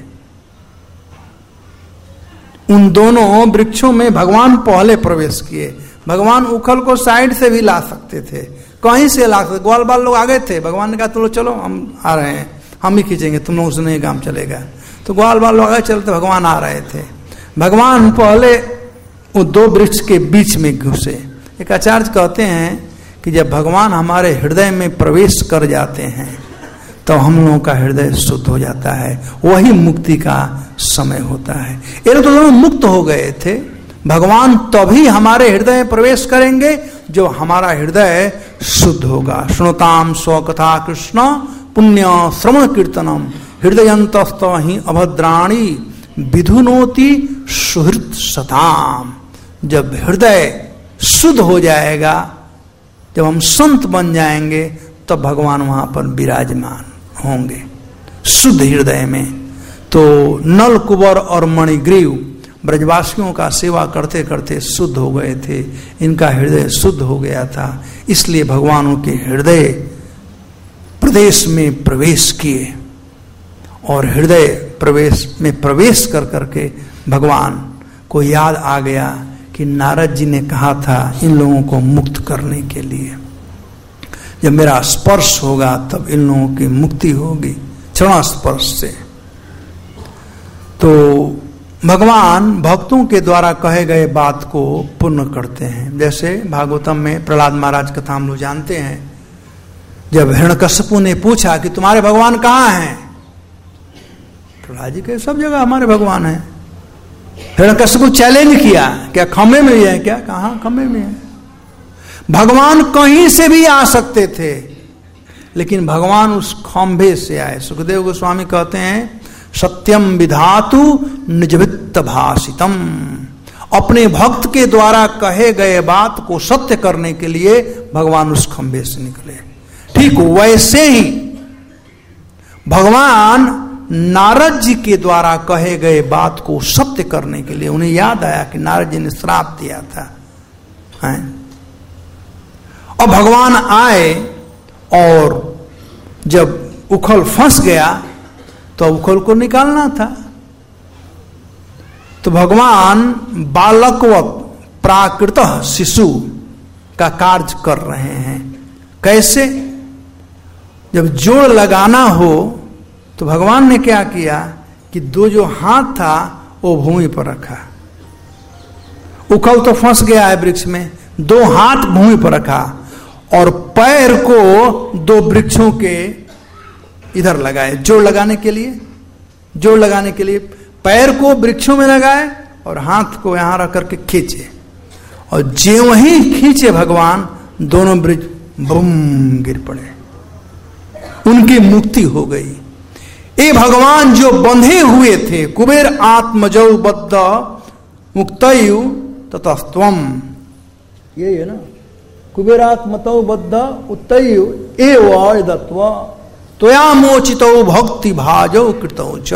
A: उन दोनों वृक्षों में भगवान पहले प्रवेश किए। भगवान उखल को साइड से भी ला सकते थे, कहीं से ला सकते। ग्वाल बाल लोग आगे थे, भगवान ने कहा चलो चलो हम आ रहे हैं, हम ही खींचेंगे, तुम लोगों से नहीं काम चलेगा। तो ग्वाल बाल लोग आगे चलते, भगवान आ रहे थे। भगवान पहले वो 2 वृक्ष के बीच में घुसे। एक आचार्य कहते हैं कि जब भगवान हमारे हृदय में प्रवेश कर जाते हैं तो हम लोगों का हृदय शुद्ध हो जाता है, वही मुक्ति का समय होता है। ये तो दोनों मुक्त हो गए थे। भगवान तभी हमारे हृदय में प्रवेश करेंगे जो हमारा हृदय शुद्ध होगा। श्रोताम स्वकथा कृष्ण पुण्य श्रवण कीर्तनम हृदयंतस्त ही अभद्राणी विधुनोति सुहृत सताम। जब हृदय शुद्ध हो जाएगा, जब हम संत बन जाएंगे, तब भगवान वहां पर विराजमान होंगे शुद्ध हृदय में। तो नल कुंवर और मणिग्रीव ब्रजवासियों का सेवा करते करते शुद्ध हो गए थे, इनका हृदय शुद्ध हो गया था, इसलिए भगवानों के हृदय प्रदेश में प्रवेश किए। और हृदय प्रवेश में प्रवेश कर करके भगवान को याद आ गया कि नारद जी ने कहा था इन लोगों को मुक्त करने के लिए, जब मेरा स्पर्श होगा तब इन लोगों की मुक्ति होगी, चरण स्पर्श से। तो भगवान भक्तों के द्वारा कहे गए बात को पूर्ण करते हैं। जैसे भागवतम में प्रहलाद महाराज कथा हम लोग जानते हैं, जब हिरण्यकश्यपु ने पूछा कि तुम्हारे भगवान कहाँ हैं, प्रहलाद जी के सब जगह हमारे भगवान हैं। हिरण्यकश्यपु चैलेंज किया, क्या खम्भे में भी है क्या? कहाँ खम्भे में है? भगवान कहीं से भी आ सकते थे, लेकिन भगवान उस खंभे से आए। सुखदेव गोस्वामी कहते हैं सत्यम विधातु निजवित्त भाषितम, अपने भक्त के द्वारा कहे गए बात को सत्य करने के लिए भगवान उस खंभे से निकले। ठीक वैसे ही भगवान नारद जी के द्वारा कहे गए बात को सत्य करने के लिए, उन्हें याद आया कि नारद जी ने श्राप दिया था, और भगवान आए, और जब उखल फंस गया तो उखल को निकालना था। तो भगवान बालकवत प्राकृत शिशु का कार्य कर रहे हैं। कैसे? जब जोड़ लगाना हो तो भगवान ने क्या किया कि दो जो हाथ था वो भूमि पर रखा। उखल तो फंस गया है वृक्ष में, दो हाथ भूमि पर रखा और पैर को दो वृक्षों के इधर लगाए, जोड़ लगाने के लिए। जोड़ लगाने के लिए पैर को वृक्षों में लगाए और हाथ को यहां रख करके खींचे, और ज्यों ही खींचे भगवान, दोनों वृक्ष बूम गिर पड़े, उनकी मुक्ति हो गई। ये भगवान जो बंधे हुए थे, कुबेर आत्मजौ बद्ध मुक्तयु ततस्त्वम, ये है ना, कुबेरात्मतौ बद्ध उत्तयु एव दत्व त्वया मोचितौ भक्ति भाजौ कृतौ च,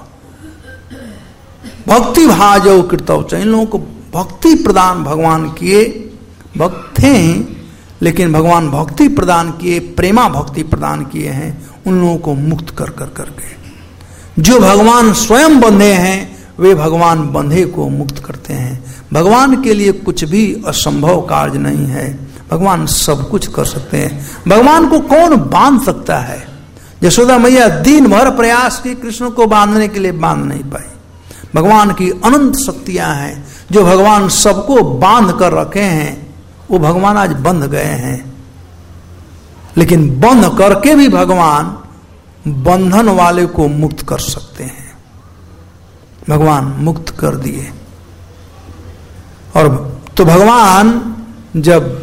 A: भक्ति भाजौ कृतौ च। इन लोगों को भक्ति प्रदान भगवान किए, भक्त थे लेकिन भगवान भक्ति प्रदान किए, प्रेमा भक्ति प्रदान किए हैं उन लोगों को मुक्त कर कर करके। जो भगवान स्वयं बंधे हैं वे भगवान बंधे को मुक्त करते हैं। भगवान के लिए कुछ भी असंभव कार्य नहीं है, भगवान सब कुछ कर सकते हैं। भगवान को कौन बांध सकता है? यशोदा मैया दिन भर प्रयास की कृष्ण को बांधने के लिए, बांध नहीं पाई। भगवान की अनंत शक्तियां हैं, जो भगवान सबको बांध कर रखे हैं, वो भगवान आज बंध गए हैं। लेकिन बंध करके भी भगवान बंधन वाले को मुक्त कर सकते हैं। भगवान मुक्त कर दिए। और तो भगवान जब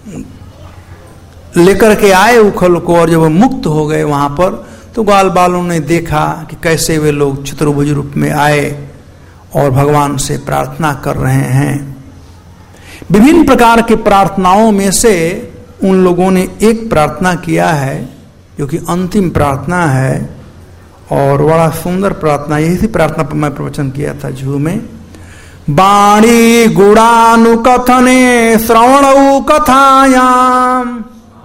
A: लेकर के आए उखल को, और जब वो मुक्त हो गए वहां पर, तो ग्वाल बालों ने देखा कि कैसे वे लोग चतुर्भुज रूप में आए और भगवान से प्रार्थना कर रहे हैं। विभिन्न प्रकार की प्रार्थनाओं में से उन लोगों ने एक प्रार्थना किया है जो कि अंतिम प्रार्थना है, और बड़ा सुंदर प्रार्थना। यही प्रार्थना पर मैं प्रवचन किया था जू में। बाणी गुणानुकथने श्रवणौ कथायाम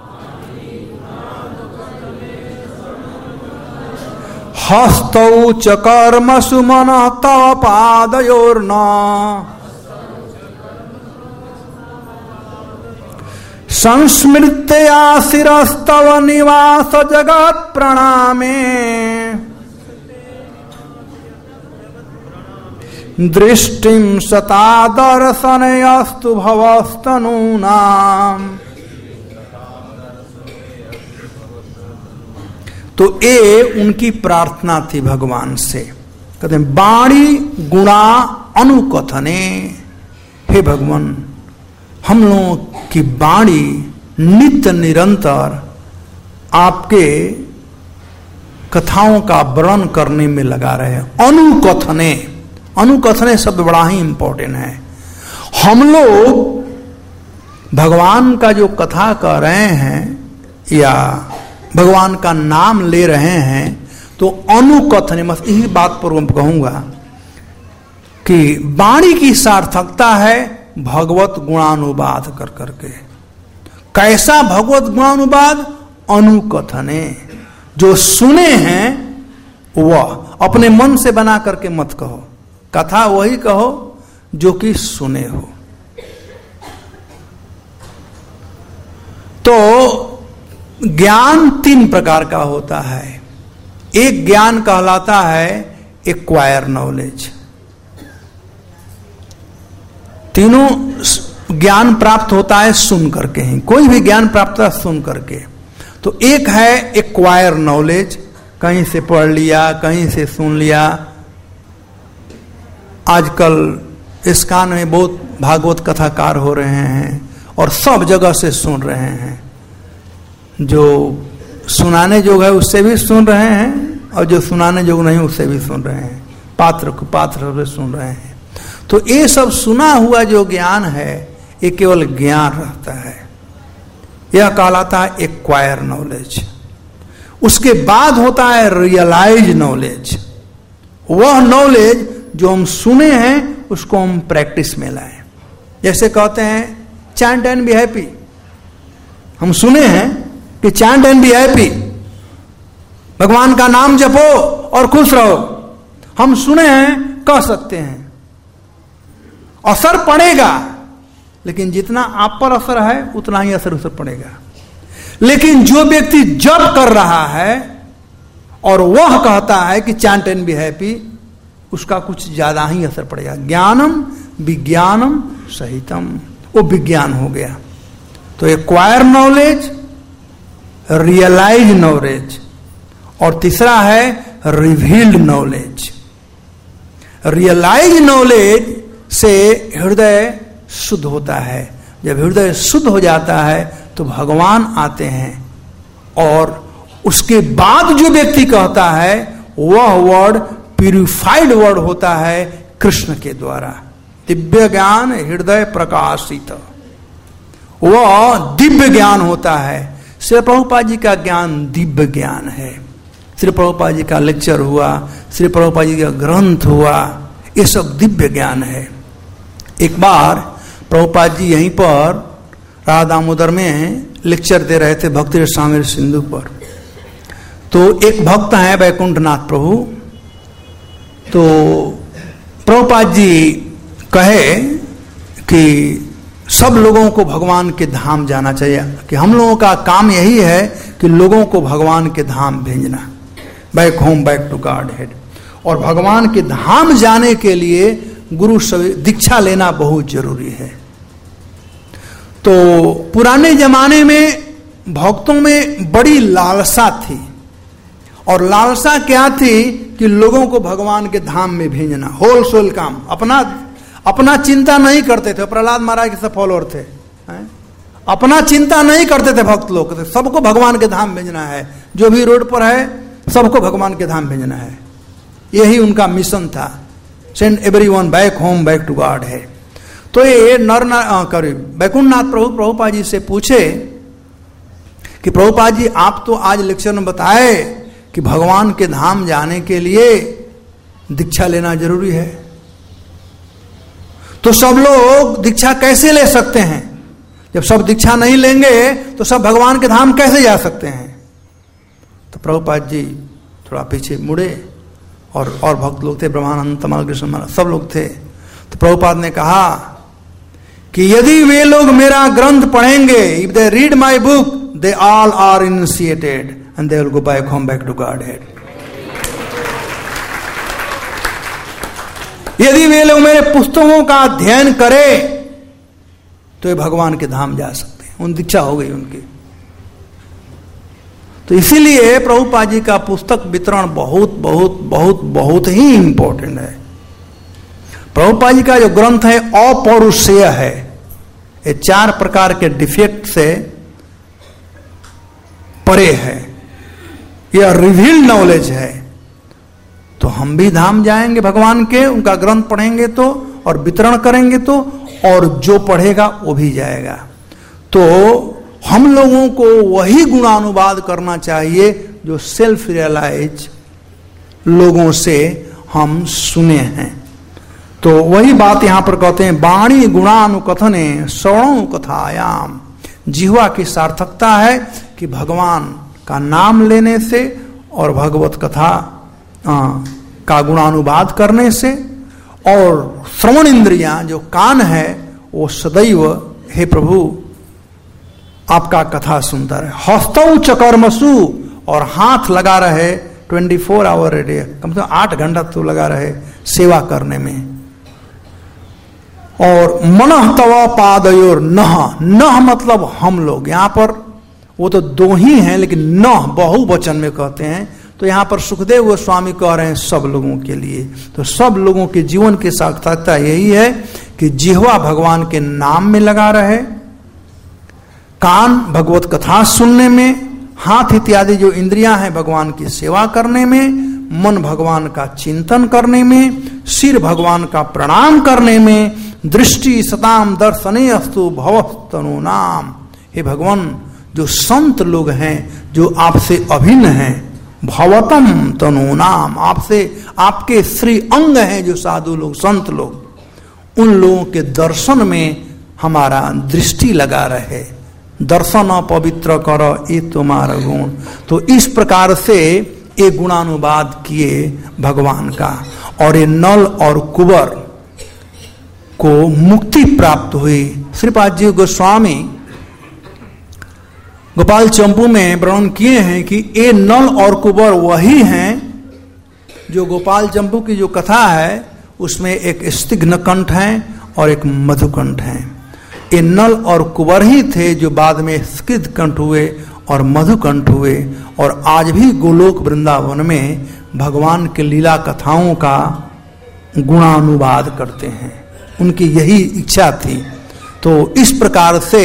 A: हस्तौ च कर्मसु मनः तव पादयोर्न संस्मृत्या शिरस्तव निवास जगत प्रणामे दृष्टिं सता दर्शनयस्तु भवस्तनूनाम। तो ये उनकी प्रार्थना थी भगवान से। कहते हैं बाणी गुणा अनुकथने, हे भगवान हम लोगों की वाणी नित्य निरंतर आपके कथाओं का वर्णन करने में लगा रहे। अनुकथने, अनुकथने शब्द बड़ा ही इंपॉर्टेंट है। हम लोग भगवान का जो कथा कर रहे हैं या भगवान का नाम ले रहे हैं, तो अनुकथने, मत यही बात पर मैं कहूंगा कि वाणी की सार्थकता है भगवत गुणानुवाद कर करके। कैसा भगवत गुणानुवाद? अनुकथने, जो सुने हैं वह अपने मन से बना करके मत कहो, कथा वही कहो जो कि सुने हो। तो ज्ञान तीन प्रकार का होता है। एक ज्ञान कहलाता है एक्वायर नॉलेज। तीनों ज्ञान प्राप्त होता है सुन करके ही, कोई भी ज्ञान प्राप्त होता है सुन करके। तो एक है एक्वायर नॉलेज, कहीं से पढ़ लिया, कहीं से सुन लिया। आजकल इस्कान में बहुत भागवत कथाकार हो रहे हैं और सब जगह से सुन रहे हैं। जो सुनाने जोग है उससे भी सुन रहे हैं, और जो सुनाने जोग नहीं उससे भी सुन रहे हैं, पात्र को पात्र से सुन रहे हैं। तो ये सब सुना हुआ जो ज्ञान है ये केवल ज्ञान रहता है, यह कहलाता है एक्वायर नॉलेज। उसके बाद होता है रियलाइज नॉलेज, वह नॉलेज जो हम सुने हैं उसको हम प्रैक्टिस में लाएं। जैसे कहते हैं चैंट एंड बी हैप्पी, हम सुने हैं कि चैंट एंड बी हैप्पी, भगवान का नाम जपो और खुश रहो, हम सुने हैं, कह सकते हैं, असर पड़ेगा, लेकिन जितना आप पर असर है उतना ही असर पड़ेगा। लेकिन जो व्यक्ति जप कर रहा है और वह कहता है कि चैंट एंड बी हैप्पी, उसका कुछ ज्यादा ही असर पड़ेगा। ज्ञानम विज्ञानम सहितम, वो विज्ञान हो गया। तो एक्वायर नॉलेज, रियलाइज नॉलेज, और तीसरा है रिवील्ड नॉलेज। रियलाइज नॉलेज से हृदय शुद्ध होता है। जब हृदय शुद्ध हो जाता है तो भगवान आते हैं, और उसके बाद जो व्यक्ति कहता है वह वर्ड प्यूरिफाइड वर्ड होता है कृष्ण के द्वारा। दिव्य ज्ञान हृदय प्रकाशित, वह दिव्य ज्ञान होता है। श्री प्रभुपाद जी का ज्ञान दिव्य ज्ञान है। श्री प्रभुपाद जी का लेक्चर हुआ, श्री प्रभुपाद जी का ग्रंथ हुआ, ये सब दिव्य ज्ञान है। एक बार प्रभुपाद जी यहीं पर राधा दामोदर में लेक्चर दे रहे थे भक्ति रसामृत सिंधु पर। तो एक भक्त है वैकुंठनाथ प्रभु, तो प्रभुपाद जी कहे कि सब लोगों को भगवान के धाम जाना चाहिए, कि हम लोगों का काम यही है कि लोगों को भगवान के धाम भेजना, back home back to Godhead. और भगवान के धाम जाने के लिए गुरु दीक्षा लेना बहुत जरूरी है। तो पुराने जमाने में भक्तों में बड़ी लालसा थी, और लालसा क्या थी कि लोगों को भगवान के धाम में भेजना, होलसेल काम, अपना चिंता नहीं करते थे। प्रहलाद महाराज के सब फॉलोअर थे, अपना चिंता नहीं करते थे भक्त लोग, सबको भगवान के धाम भेजना है, जो भी रोड पर है सबको भगवान के धाम भेजना है, यही उनका मिशन था। Send everyone back home back to God है। तो ये वैकुंठनाथ प्रभु प्रभुपाद जी से पूछे कि प्रभुपाद जी आप तो आज लेक्चर में बताए कि भगवान के धाम जाने के लिए दीक्षा लेना जरूरी है, तो सब लोग दीक्षा कैसे ले सकते हैं? जब सब दीक्षा नहीं लेंगे तो सब भगवान के धाम कैसे जा सकते हैं? तो प्रभुपाद जी थोड़ा पीछे मुड़े, और भक्त लोग थे, ब्रह्मानंद, तमाल कृष्ण महाराज, सब लोग थे। तो प्रभुपाद ने कहा कि यदि वे लोग मेरा ग्रंथ पढ़ेंगे, if they read my book, they all are initiated and they will go back home back to Godhead. यदि वे लोग मेरे पुस्तकों का अध्ययन करें तो ये भगवान के धाम जा सकते हैं। उन दीक्षा हो गई उनकी। तो इसीलिए प्रभुपाद जी का पुस्तक वितरण बहुत बहुत बहुत बहुत ही इंपॉर्टेंट है। प्रभुपाद जी का जो ग्रंथ है अपौरुषेय है, ये 4 प्रकार के डिफेक्ट से परे है, यह रिवील्ड नॉलेज है। तो हम भी धाम जाएंगे भगवान के, उनका ग्रंथ पढ़ेंगे तो, और वितरण करेंगे तो, और जो पढ़ेगा वो भी जाएगा। तो हम लोगों को वही गुणानुवाद करना चाहिए जो सेल्फ रियलाइज लोगों से हम सुने हैं। तो वही बात यहां पर कहते हैं, वाणी गुणानुकथने श्रवणो कथायाम। जिह्वा की सार्थकता है कि भगवान का नाम लेने से और भगवत कथा का गुणानुवाद करने से, और श्रवण इंद्रियां जो कान है वो सदैव हे प्रभु आपका कथा सुनता रहे। हस्तौ च कर्मसु, और हाथ लगा रहे 24 आवर ए डे, कम से कम 8 घंटा तो लगा रहे सेवा करने में। और मनः तव पादयोर नह, नह मतलब हम लोग, यहां पर वो तो 2 ही हैं लेकिन नह बहुवचन में कहते हैं। तो यहां पर सुखदेव गोस्वामी कह रहे हैं सब लोगों के लिए। तो सब लोगों के जीवन की सार्थकता यही है कि जिह्वा भगवान के नाम में लगा रहे, कान भगवत कथा सुनने में, हाथ इत्यादि जो इंद्रियां हैं भगवान की सेवा करने में, मन भगवान का चिंतन करने में, सिर भगवान का प्रणाम करने में, दृष्टि सताम दर्शने अस्तु भवस्तनु नाम। हे भगवान, जो संत लोग हैं जो आपसे अभिन्न हैं, भवतम तनु नाम, आपसे आपके श्री अंग हैं जो साधु लोग संत लोग, उन लोगों के दर्शन में हमारा दृष्टि लगा रहे। दर्शन पवित्र करो ये तुम्हारा गुण। तो इस प्रकार से ये गुणानुवाद किए भगवान का, और ये नल और कुंवर को मुक्ति प्राप्त हुई। श्रीपाद जी गोस्वामी गोपाल चंपू में वर्णन किए हैं कि ये नल और कुंवर वही हैं जो गोपाल चंपू की जो कथा है उसमें एक स्तिग्न कंठ है और एक मधुकंठ है। ये नल और कुंवर ही थे जो बाद में स्किद कंठ हुए और मधुकंठ हुए, और आज भी गोलोक वृंदावन में भगवान के लीला कथाओं का गुणानुवाद करते हैं। उनकी यही इच्छा थी। तो इस प्रकार से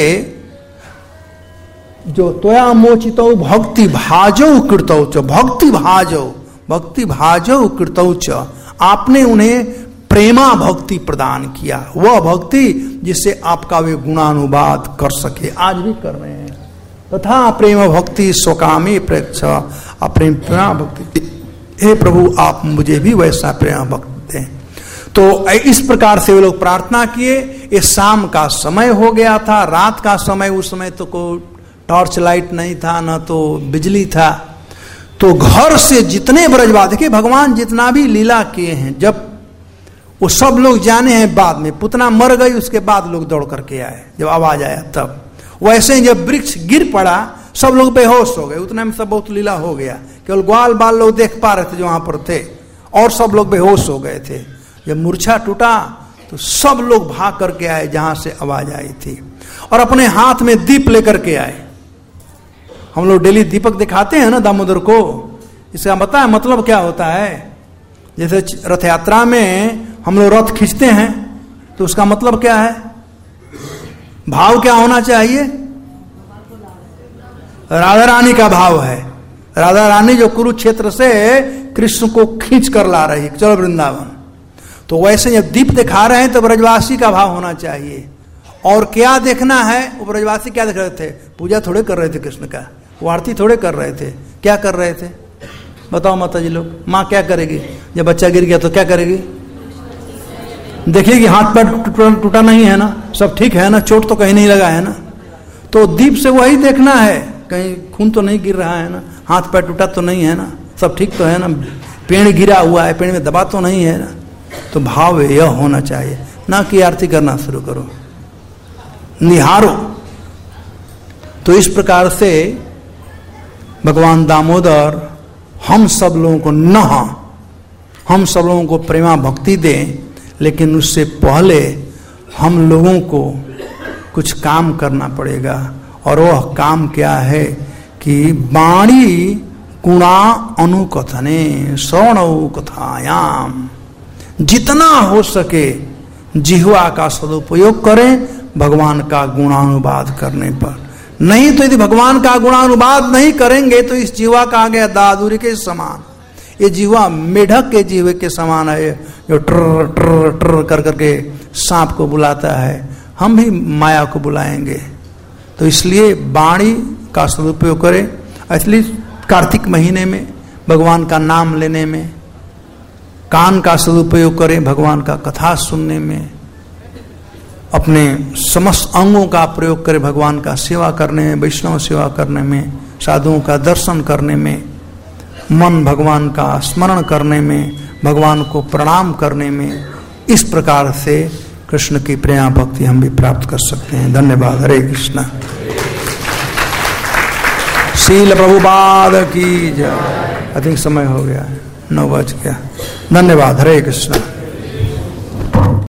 A: जो त्वया मोचितो भक्ति भाजो कृतौ च, भक्ति भाजो कृतौ च, आपने उन्हें प्रेमा भक्ति प्रदान किया, वह भक्ति जिससे आपका वे गुणानुवाद कर सके। आज भी कर रहे हैं। तथा प्रेम भक्ति स्वकामी प्रेक्ष, प्रेमा भक्ति, हे प्रभु आप मुझे भी वैसा प्रेम भक्ति दें। तो इस प्रकार से वे लोग प्रार्थना किए। ये शाम का समय हो गया था, रात का समय, उस समय तो कोई टॉर्च लाइट नहीं था, न तो बिजली था। तो घर से जितने ब्रजवासी, देखिए भगवान जितना भी लीला किए हैं, जब वो सब लोग जाने हैं बाद में, पुतना मर गई उसके बाद लोग दौड़ करके आए, जब आवाज आया तब। वैसे जब वृक्ष गिर पड़ा सब लोग बेहोश हो गए, उतना में सब बहुत लीला हो गया। केवल ग्वाल बाल लोग देख पा रहे थे जो वहां पर थे, और सब लोग बेहोश हो गए थे। जब मूर्छा टूटा तो सब लोग भाग करके आए जहां से आवाज आई थी, और अपने हाथ में दीप लेकर के आए। हम लोग डेली दीपक दिखाते हैं ना दामोदर को, इसका पता है मतलब क्या होता है? जैसे रथ यात्रा में हम लोग रथ खींचते हैं तो उसका मतलब क्या है? भाव क्या होना चाहिए? राधा रानी का भाव है। राधा रानी जो कुरुक्षेत्र से कृष्ण को खींच कर ला रही, चलो वृंदावन। तो वैसे जब दीप दिखा रहे हैं तो ब्रजवासी का भाव होना चाहिए। और क्या देखना है? वो ब्रजवासी क्या देख रहे थे? पूजा थोड़े कर रहे थे कृष्ण का, वो आरती थोड़े कर रहे थे। क्या कर रहे थे बताओ माता जी लोग? माँ क्या करेगी जब बच्चा गिर गया तो? क्या करेगी? देखिएगी हाथ पैर टूटा नहीं है ना, सब ठीक है ना, चोट तो कहीं नहीं लगा है ना। तो दीप से वही देखना है, कहीं खून तो नहीं गिर रहा है ना, हाथ पैर टूटा तो नहीं है ना, सब ठीक तो है ना, पेड़ गिरा हुआ है, पेड़ में दबा तो नहीं है ना। तो भाव यह होना चाहिए, ना कि आरती करना शुरू करो, निहारो। तो इस प्रकार से भगवान दामोदर हम सब लोगों को हम सब लोगों को प्रेमा भक्ति दें, लेकिन उससे पहले हम लोगों को कुछ काम करना पड़ेगा। और वह काम क्या है कि वाणी गुणा अनुकथने श्रवणौ कथायाम, जितना हो सके जिह्वा का सदुपयोग करें भगवान का गुणानुवाद करने पर। नहीं तो यदि भगवान का गुणानुवाद नहीं करेंगे तो इस जीवा का आ गया दादुरी के समान। ये जीवा मेढक के जीवे के समान है, जो ट्र ट्र ट्र कर करके सांप को बुलाता है। हम भी माया को बुलाएंगे। तो इसलिए वाणी का सदुपयोग करें। इसलिए कार्तिक महीने में भगवान का नाम लेने में, कान का सदुपयोग करें भगवान का कथा सुनने में, अपने समस्त अंगों का प्रयोग करें भगवान का सेवा करने में, वैष्णव सेवा करने में, साधुओं का दर्शन करने में, मन भगवान का स्मरण करने में, भगवान को प्रणाम करने में। इस प्रकार से कृष्ण की प्रेमा भक्ति हम भी प्राप्त कर सकते हैं। धन्यवाद। हरे कृष्णा। शील प्रभुपाद की जय। अधिक समय हो गया है, 9 बज गया। धन्यवाद। हरे कृष्णा।